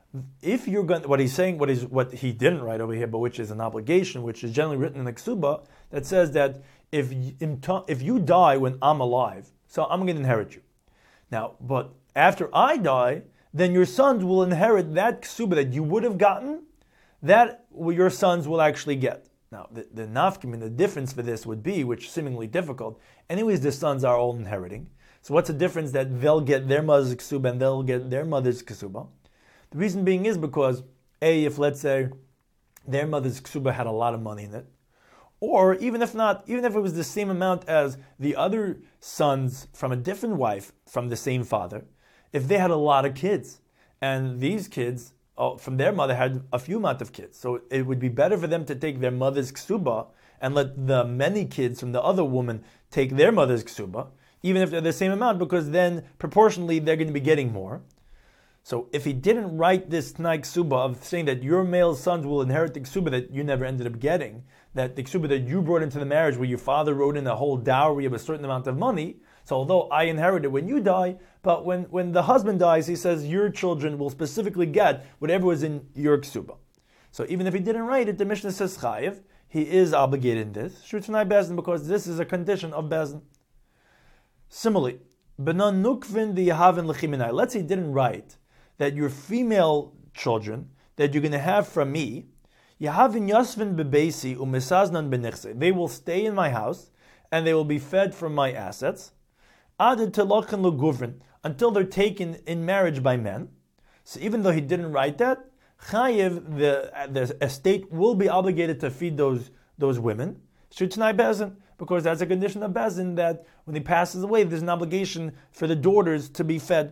if you're going, what he's saying, what he didn't write over here, but which is an obligation, which is generally written in the ksuba, that says that if you die when I'm alive, so I'm going to inherit you. Now, but after I die, then your sons will inherit that ksuba that you would have gotten, that your sons will actually get. Now, the nafkim, the difference for this would be, which is seemingly difficult, anyways, the sons are all inheriting. So what's the difference that they'll get their mother's ksuba and they'll get their mother's ksuba? The reason being is because, if let's say their mother's ksuba had a lot of money in it, or even if not, even if it was the same amount as the other sons from a different wife from the same father, if they had a lot of kids, and these kids from their mother had a few amount of kids, so it would be better for them to take their mother's ksuba and let the many kids from the other woman take their mother's ksuba, even if they're the same amount, because then proportionally they're going to be getting more. So if he didn't write this Tnai Ksuba of saying that your male sons will inherit the Ksuba that you never ended up getting, that the Ksuba that you brought into the marriage where your father wrote in a whole dowry of a certain amount of money, so although I inherited when you die, but when the husband dies, he says your children will specifically get whatever was in your Ksuba. So even if he didn't write it, the Mishnah says Chayiv, he is obligated in this, Shutnai Bezin, because this is a condition of Bezin. Similarly, Benon Nukvin the Yahavin Lechiminai, let's say he didn't write that your female children that you're going to have from me, Yahavin Yasvin Bebeisi Umesaznan Benichse, they will stay in my house and they will be fed from my assets, Adid Telochan Luguvrin, until they're taken in marriage by men. So even though he didn't write that, Chayiv, the estate will be obligated to feed those women, Shutnai Bezin, because that's a condition of Bezin that when he passes away, there's an obligation for the daughters to be fed.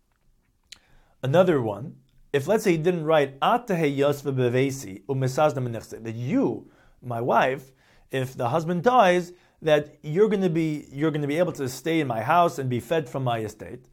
Another one, if let's say he didn't write that you, my wife, if the husband dies, that you're going to be able to stay in my house and be fed from my estate.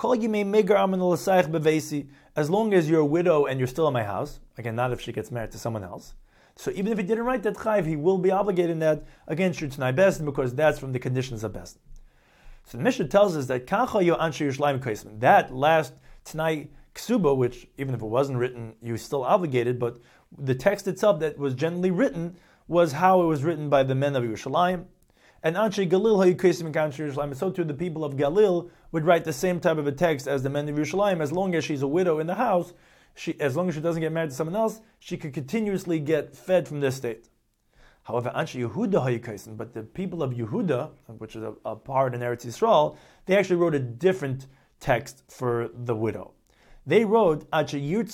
As long as you're a widow and you're still in my house, again, not if she gets married to someone else. So even if he didn't write that chayv, he will be obligated in that against Shutnai Bezin, because that's from the conditions of Bezin. So the Mishnah tells us that that last Tnai Ksuba, which even if it wasn't written, you're still obligated, but the text itself that was generally written was how it was written by the men of Yerushalayim. And Anshe Galil Hayukesim and Yerushalayim, so too the people of Galil would write the same type of a text as the men of Yerushalayim. As long as she's a widow in the house, as long as she doesn't get married to someone else, she could continuously get fed from this state. However, Anshe Yehuda Hayukesim, but the people of Yehuda, which is a part in Eretz Yisrael, they actually wrote a different text for the widow. They wrote that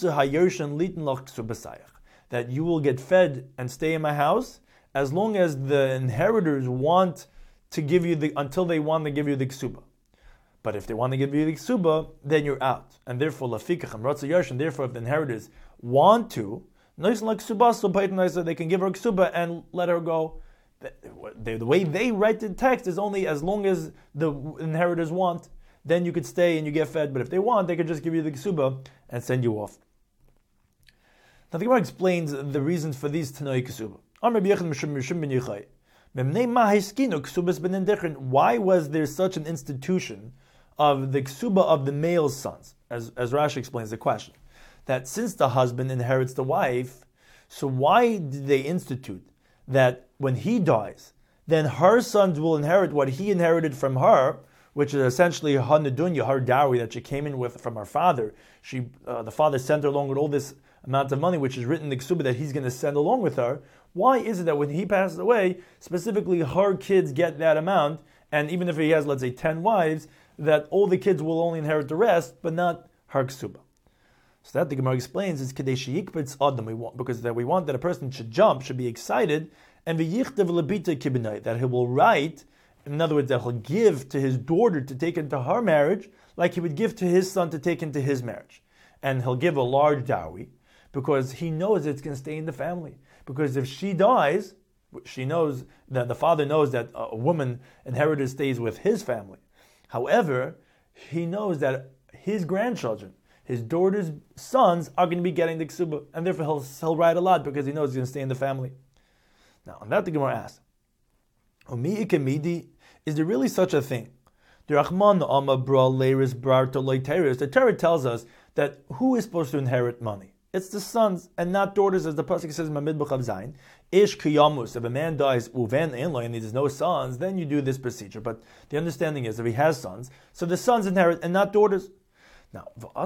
you will get fed and stay in my house as long as the inheritors want to give you until they want to give you the ksuba. But if they want to give you the ksuba, then you're out. And therefore, therefore, if the inheritors want to, they can give her ksuba and let her go. The way they write the text is only as long as the inheritors want, then you could stay and you get fed. But if they want, they could just give you the ksuba and send you off. Now the Gemara explains the reasons for these Tanoi ksuba. Why was there such an institution of the ksuba of the male sons? As Rashi explains the question, that since the husband inherits the wife, so why did they institute that when he dies, then her sons will inherit what he inherited from her, which is essentially her nedunya, her dowry that she came in with from her father. The father sent her along with all this amount of money, which is written in the ksuba that he's going to send along with her. Why is it that when he passes away, specifically her kids get that amount, and even if he has, let's say, 10 wives, that all the kids will only inherit the rest, but not her ksuba? So that the Gemara explains is Adam, because we want that a person should jump, should be excited, and that he will write. In other words, that he'll give to his daughter to take into her marriage, like he would give to his son to take into his marriage. And he'll give a large dowry, because he knows it's going to stay in the family. Because if she dies, she knows that the father knows that a woman inheritor stays with his family. However, he knows that his grandchildren, his daughter's sons, are going to be getting the ksuba, and therefore he'll write a lot because he knows he's going to stay in the family. Now, on that the Gemara asks, is there really such a thing The Torah tells us that who is supposed to inherit money? It's the sons and not daughters, as the pasuk says in Mamid B'chav Zayin. Ish kiyamus. If a man dies uven inlo and he has no sons, then you do this procedure. But the understanding is if he has sons, so the sons inherit and not daughters. Now, now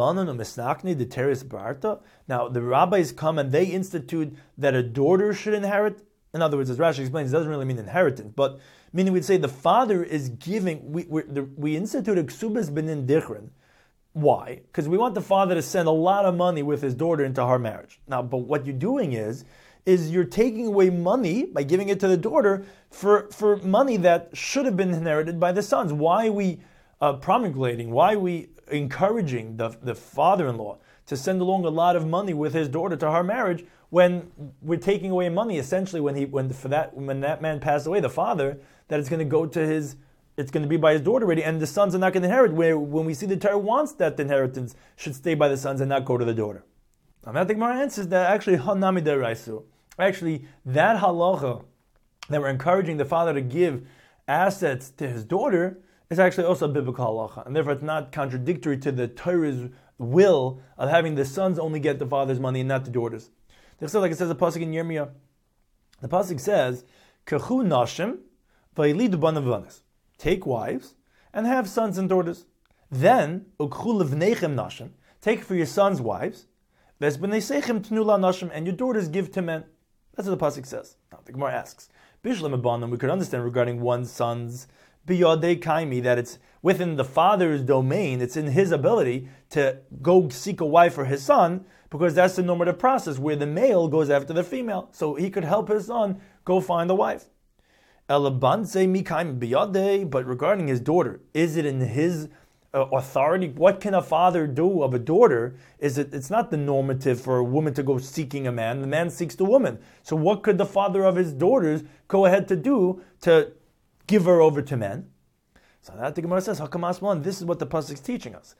the rabbis come and they institute that a daughter should inherit. In other words, as Rashi explains, it doesn't really mean inheritance, but meaning we'd say the father is giving. We institute a ksubas benin dichrin. Why? Because we want the father to send a lot of money with his daughter into her marriage. Now, but what you're doing is you're taking away money by giving it to the daughter for money that should have been inherited by the sons. Why are we promulgating? Why are we encouraging the father-in-law to send along a lot of money with his daughter to her marriage when we're taking away money essentially when that man passed away, the father, that it's going to go to it's going to be by his daughter already, and the sons are not going to inherit. Where when we see the Torah wants that the inheritance should stay by the sons and not go to the daughter. Now the Gemara answers that actually hanami deraisu. Actually, that halacha that we're encouraging the father to give assets to his daughter is actually also a biblical halacha, and therefore it's not contradictory to the Torah's will of having the sons only get the father's money and not the daughters. So, like it says the pasuk in Yirmiyah, the pasuk says, "Kachu nashim vayilidu banav v'banas." Take wives and have sons and daughters. Then ukchu levneichem nashim. Take for your sons wives. Ves b'nei seichem tnula nashim, and your daughters give to men. That's what the pasuk says. Now the Gemara asks, Bishlam abanim, we could understand regarding one's sons biyadei kaimi, that it's within the father's domain, it's in his ability to go seek a wife for his son, because that's the normative process where the male goes after the female. So he could help his son go find a wife. But regarding his daughter, is it in his authority? What can a father do of a daughter? It's not the normative for a woman to go seeking a man. The man seeks the woman. So what could the father of his daughters go ahead to do to give her over to men? So that the Gemara says, Hakamas, this is what the pasuk is teaching us.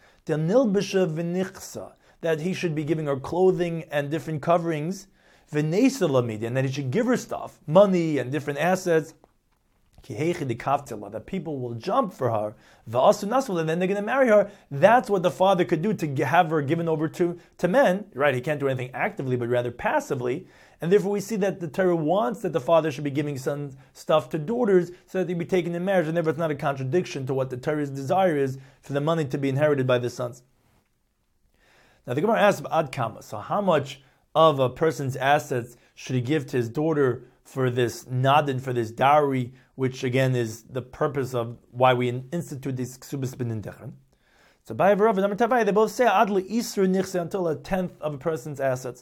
That he should be giving her clothing and different coverings, and that he should give her stuff, money and different assets, that people will jump for her, and then they're going to marry her. That's what the father could do to have her given over to men. Right? He can't do anything actively, but rather passively. And therefore we see that the Torah wants that the father should be giving sons stuff to daughters so that they be taken in marriage, and therefore it's not a contradiction to what the Torah's desire is for the money to be inherited by the sons. Now the Gemara asks ad kama. So how much of a person's assets should he give to his daughter for this nadin, for this dowry, which again is the purpose of why we institute this ksubas b'nin dechan? So by Rav and Tavai, they both say adli isru nichse, until a tenth of a person's assets.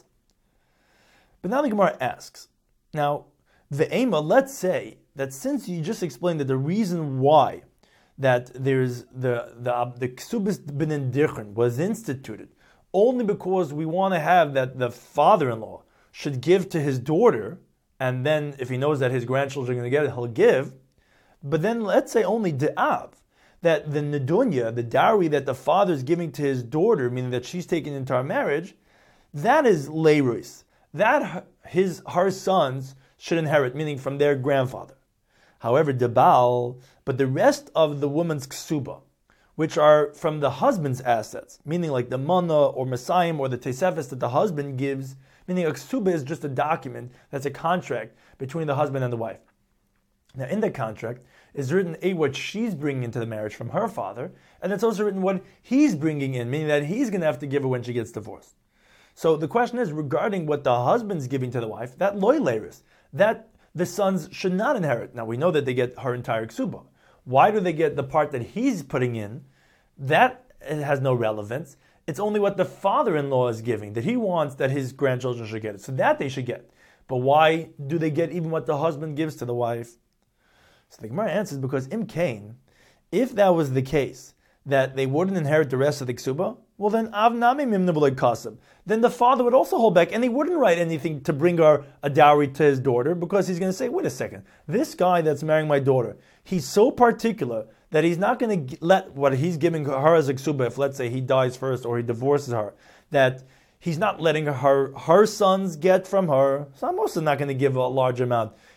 But now the Gemara asks, now ve'ema, let's say that since you just explained that the reason why that there's the ksubas b'nin dechan was instituted only because we want to have that the father-in-law should give to his daughter, and then if he knows that his grandchildren are going to get it, he'll give. But then let's say only de'av, that the nedunya, the dowry that the father is giving to his daughter, meaning that she's taken into our marriage, that is leiris. That her sons should inherit, meaning from their grandfather. However, debal, but the rest of the woman's ksuba, which are from the husband's assets, meaning like the mana or Messiah or the tesefes that the husband gives, meaning a ksuba is just a document that's a contract between the husband and the wife. Now in that contract is written what she's bringing into the marriage from her father, and it's also written what he's bringing in, meaning that he's going to have to give her when she gets divorced. So the question is regarding what the husband's giving to the wife, that loy leiris, that the sons should not inherit. Now we know that they get her entire ksuba. Why do they get the part that he's putting in? That has no relevance. It's only what the father-in-law is giving, that he wants that his grandchildren should get it. So that they should get. But why do they get even what the husband gives to the wife? So the Gemara answers, because im kain, if that was the case, that they wouldn't inherit the rest of the ksuba, well then avnami mimnabulay kasab. Then the father would also hold back, and he wouldn't write anything to bring her a dowry to his daughter, because he's going to say, wait a second, this guy that's marrying my daughter, he's so particular that he's not going to let what he's giving her as a ksuba, if let's say he dies first or he divorces her, that he's not letting her sons get from her. So I'm also not going to give a large amount.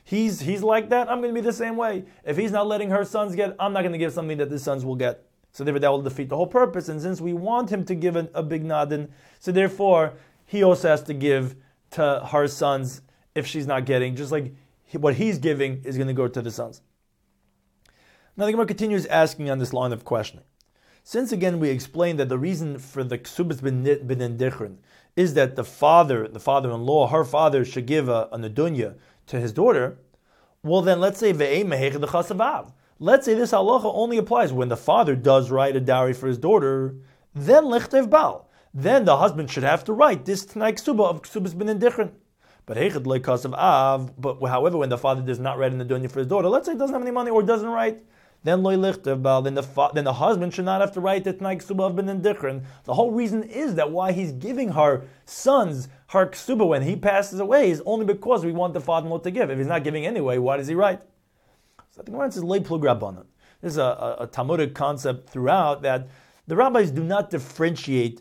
he's like that, I'm going to be the same way. If he's not letting her sons get, I'm not going to give something that the sons will get. So therefore that will defeat the whole purpose. And since we want him to give a big nadin, so therefore he also has to give to her sons if she's not getting, just like what he's giving is going to go to the sons. Now the Gemara continues asking on this line of questioning. Since again we explained that the reason for the ksubas bin dichrin is that the father-in-law, her father, should give a nedunya to his daughter, well then let's say let's say this halacha only applies when the father does write a dowry for his daughter, then lichtev bal. Then the husband should have to write this Tanai Ksuba of Ksubas bin Dichrin. But however, when the father does not write in the dunya for his daughter, let's say he doesn't have any money or doesn't write, then loy lichtev bal. Then the husband should not have to write the Tanai Ksuba of bin Dichrin. The whole reason is that why he's giving her sons her Ksuba when he passes away is only because we want the father-in-law to give. If he's not giving anyway, why does he write? So the Gemara says loy plug rabbanan. This is a Talmudic concept throughout that the rabbis do not differentiate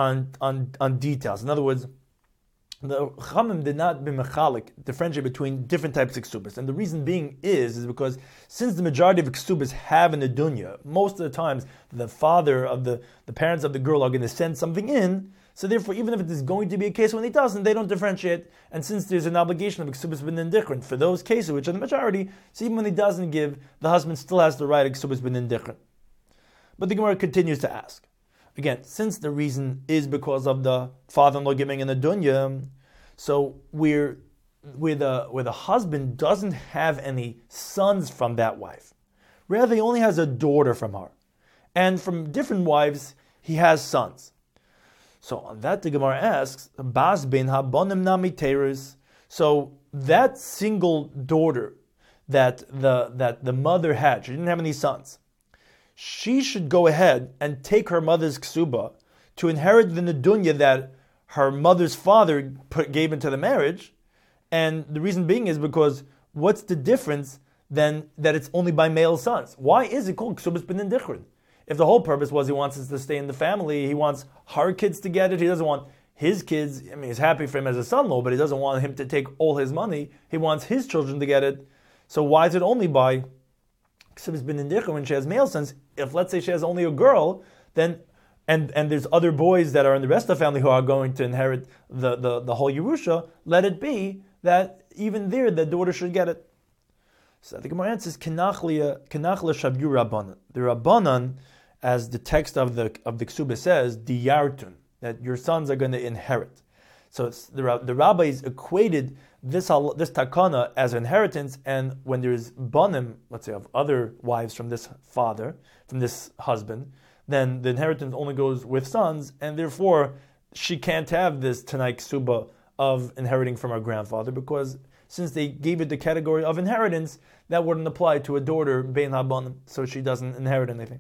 on details. In other words, the Chachamim did not be mechalik, differentiate between different types of ksubas. And the reason being is because since the majority of ksubas have in the dunya, most of the times the father of the parents of the girl are going to send something in, so therefore even if it is going to be a case when he doesn't, they don't differentiate. And since there's an obligation of ksubas bin indifferent for those cases, which are the majority, so even when he doesn't give, the husband still has to write a ksubas bin indifferent. But the Gemara continues to ask. Again, since the reason is because of the father-in-law giving in the dunya, so where the husband doesn't have any sons from that wife, rather he only has a daughter from her, and from different wives he has sons. So on that the Gemara asks, Bas ben habonim nami teres. So that single daughter that the mother had, she didn't have any sons, she should go ahead and take her mother's ksuba to inherit the nedunya that her mother's father gave into the marriage. And the reason being is because what's the difference then that it's only by male sons? Why is it called ksubas bin dichrin? If the whole purpose was he wants us to stay in the family, he wants her kids to get it, he doesn't want his kids, I mean he's happy for him as a son-in-law, but he doesn't want him to take all his money, he wants his children to get it. So why is it only by ksubas bin dichrin when she has male sons? If let's say she has only a girl, then and there's other boys that are in the rest of the family who are going to inherit the whole Yerusha, let it be that even there the daughter should get it. So the Gemara answers Kenachla Shavyu Rabbanan. The Rabbanan, as the text of the Ksuba says, Diyartun, that your sons are going to inherit. So it's the rabbis equated this takana as inheritance, and when there's banim, let's say of other wives from this father, from this husband, then the inheritance only goes with sons, and therefore she can't have this Tanai Ksuba of inheriting from her grandfather, because since they gave it the category of inheritance, that wouldn't apply to a daughter, Bein Habanim, so she doesn't inherit anything.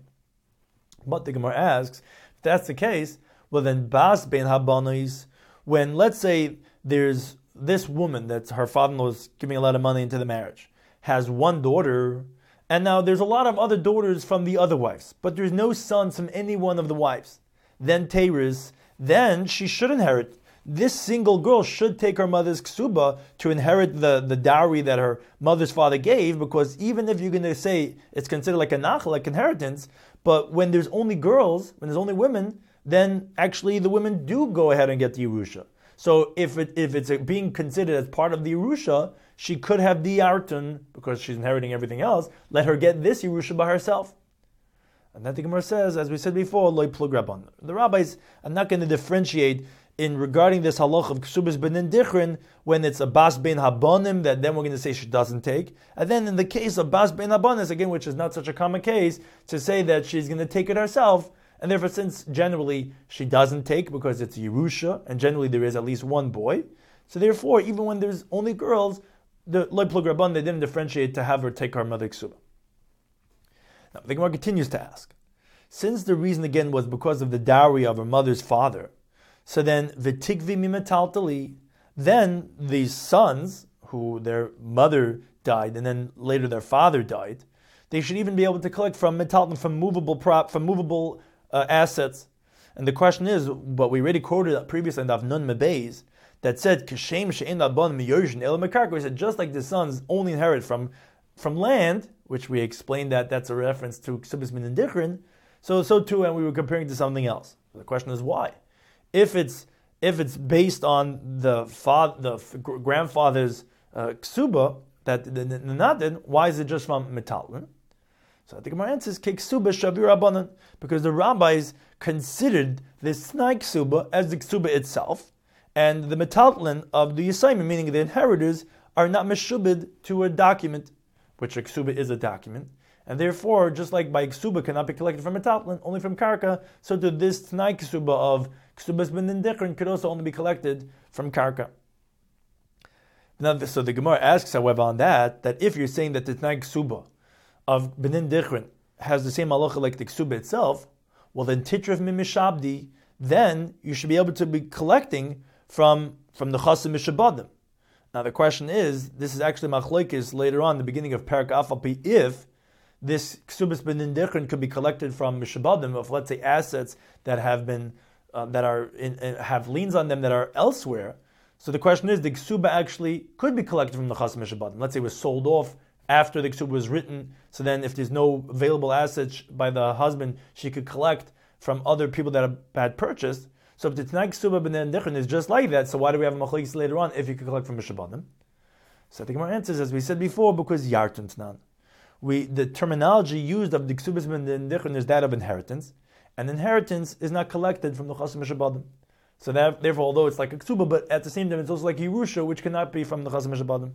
But the Gemara asks, if that's the case, well then Bas Bein Habanis, when let's say there's this woman that her father-in-law is giving a lot of money into the marriage, has one daughter, and now there's a lot of other daughters from the other wives, but there's no sons from any one of the wives, then Teres, then she should inherit. This single girl should take her mother's ksuba to inherit the dowry that her mother's father gave, because even if you're going to say it's considered like a nachal, like inheritance, but when there's only girls, when there's only women, then actually the women do go ahead and get the Yerusha. So if it's being considered as part of the Yerusha, she could have the Yartun, because she's inheriting everything else, let her get this Yerusha by herself. And then the Gemara says, as we said before, loy plug rabban. The rabbis are not going to differentiate in regarding this halach of ksubas ben dichrin when it's a bas ben habonim, that then we're going to say she doesn't take. And then in the case of bas ben habonis, again, which is not such a common case, to say that she's going to take it herself. And therefore, since generally she doesn't take because it's Yerusha, and generally there is at least one boy, so therefore, even when there's only girls, the loy plug rabban, they didn't differentiate to have her take her mother ksuba. Now, the Gemara continues to ask, since the reason again was because of the dowry of her mother's father, so then v'tikvi mimetaltali, then these sons, who their mother died and then later their father died, they should even be able to collect from metalton, from movable assets. And the question is, what we already quoted previously in Daf Nun Mebeis, that said Kashem she'en laban miyorshin el mekarka, we said just like the sons only inherit from land, which we explained that that's a reference to ksubas min dichrin. So too, and we were comparing to something else. The question is why? If it's based on the grandfather's ksuba, that the nadin, why is it just from metalton? So the Gemara answers ksuba shavir abanan, because the rabbis considered this snai ksuba as the ksuba itself, and the metalton of the yisayim, meaning the inheritors, are not meshubid to a document, which a ksuba is a document. And therefore, just like by ksuba cannot be collected from metalton, only from karka, so to this tnai ksuba of ksubas ben dichrin could also only be collected from karka. Now, so the Gemara asks, however, on that if you're saying that the tnai ksuba of benin dichrin has the same halacha like the ksuba itself, well then titref mimishabdi, then you should be able to be collecting from the chasim mishabadim. Now the question is, this is actually machlokes later on, the beginning of Parak Afalpi, if this ksubas benin dichrin could be collected from mishabadim of, let's say, assets that have been have liens on them that are elsewhere. So the question is, the ksuba actually could be collected from the chasim mishabadim. Let's say it was sold off after the ksuba was written. So then, if there's no available assets by the husband, she could collect from other people that had purchased. So if the tnai ksuba benin dichrin is just like that, so why do we have a machlokes later on if you could collect from mishabadim? So the Gemara answers, as we said before, because yartun tnan. The terminology used of the ksubas benin dichrin is that of inheritance, and inheritance is not collected from the chasim mishabadim. So that, therefore, although it's like a ksuba, but at the same time it's also like Yerusha, which cannot be from the chasim mishabadim.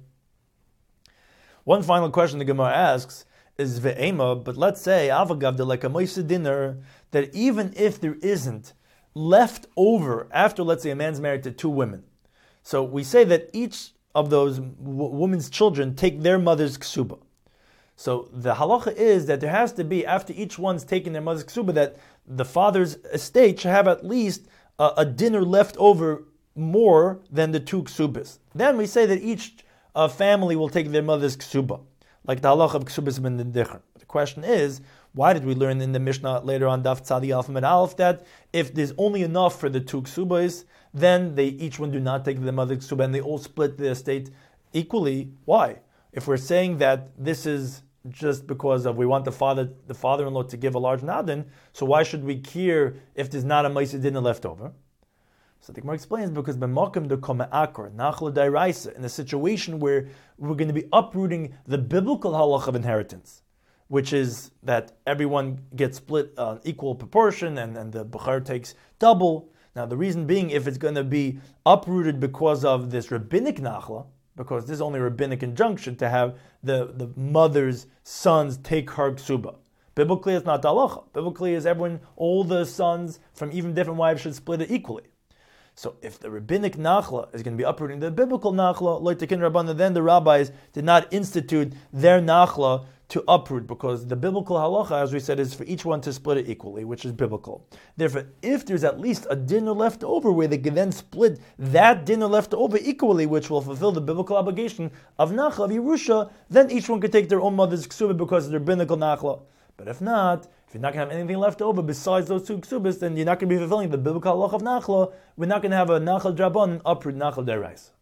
One final question the Gemara asks is ve'ema, but let's say avagavda like a moisa dinner, that even if there isn't left over after, let's say, a man's married to two women, so we say that each of those women's children take their mother's ksuba. So the halacha is that there has to be, after each one's taken their mother's ksuba, that the father's estate should have at least a dinner left over more than the two ksubas. Then we say that each family will take their mother's ksuba, like the halacha of ksubas ben dichrin. The question is, why did we learn in the Mishnah later on Daf Tzadi Alf Med Aleph that if there's only enough for the two ksubas, then they each one do not take their mother's ksuba and they all split the estate equally? Why? If we're saying that this is just because of we want the father-in-law to give a large nadin, so why should we care if there's not a ma'aseh dinner left over? So the Gemara explains, because b'makom dekome akor nachla dairaisa, in a situation where we're going to be uprooting the biblical halach of inheritance, which is that everyone gets split equal proportion and the bechar takes double. Now the reason being, if it's going to be uprooted because of this rabbinic nachla, because this is only a rabbinic injunction to have the mother's sons take her ksuba. Biblically, it's not halacha. Biblically, is everyone, all the sons from even different wives should split it equally. So if the rabbinic nachla is going to be uprooting the biblical nachla, like tekin rabbanan, then the rabbis did not institute their nachla to uproot, because the biblical halacha, as we said, is for each one to split it equally, which is biblical. Therefore, if there's at least a dinner left over where they can then split that dinner left over equally, which will fulfill the biblical obligation of nachla, of Yerusha, then each one could take their own mother's ksuba because of their rabbinical nachla. But if not, if you're not going to have anything left over besides those two ksubas, then you're not going to be fulfilling the biblical halacha of nachla. We're not going to have a nachla draban and uproot nachla derais.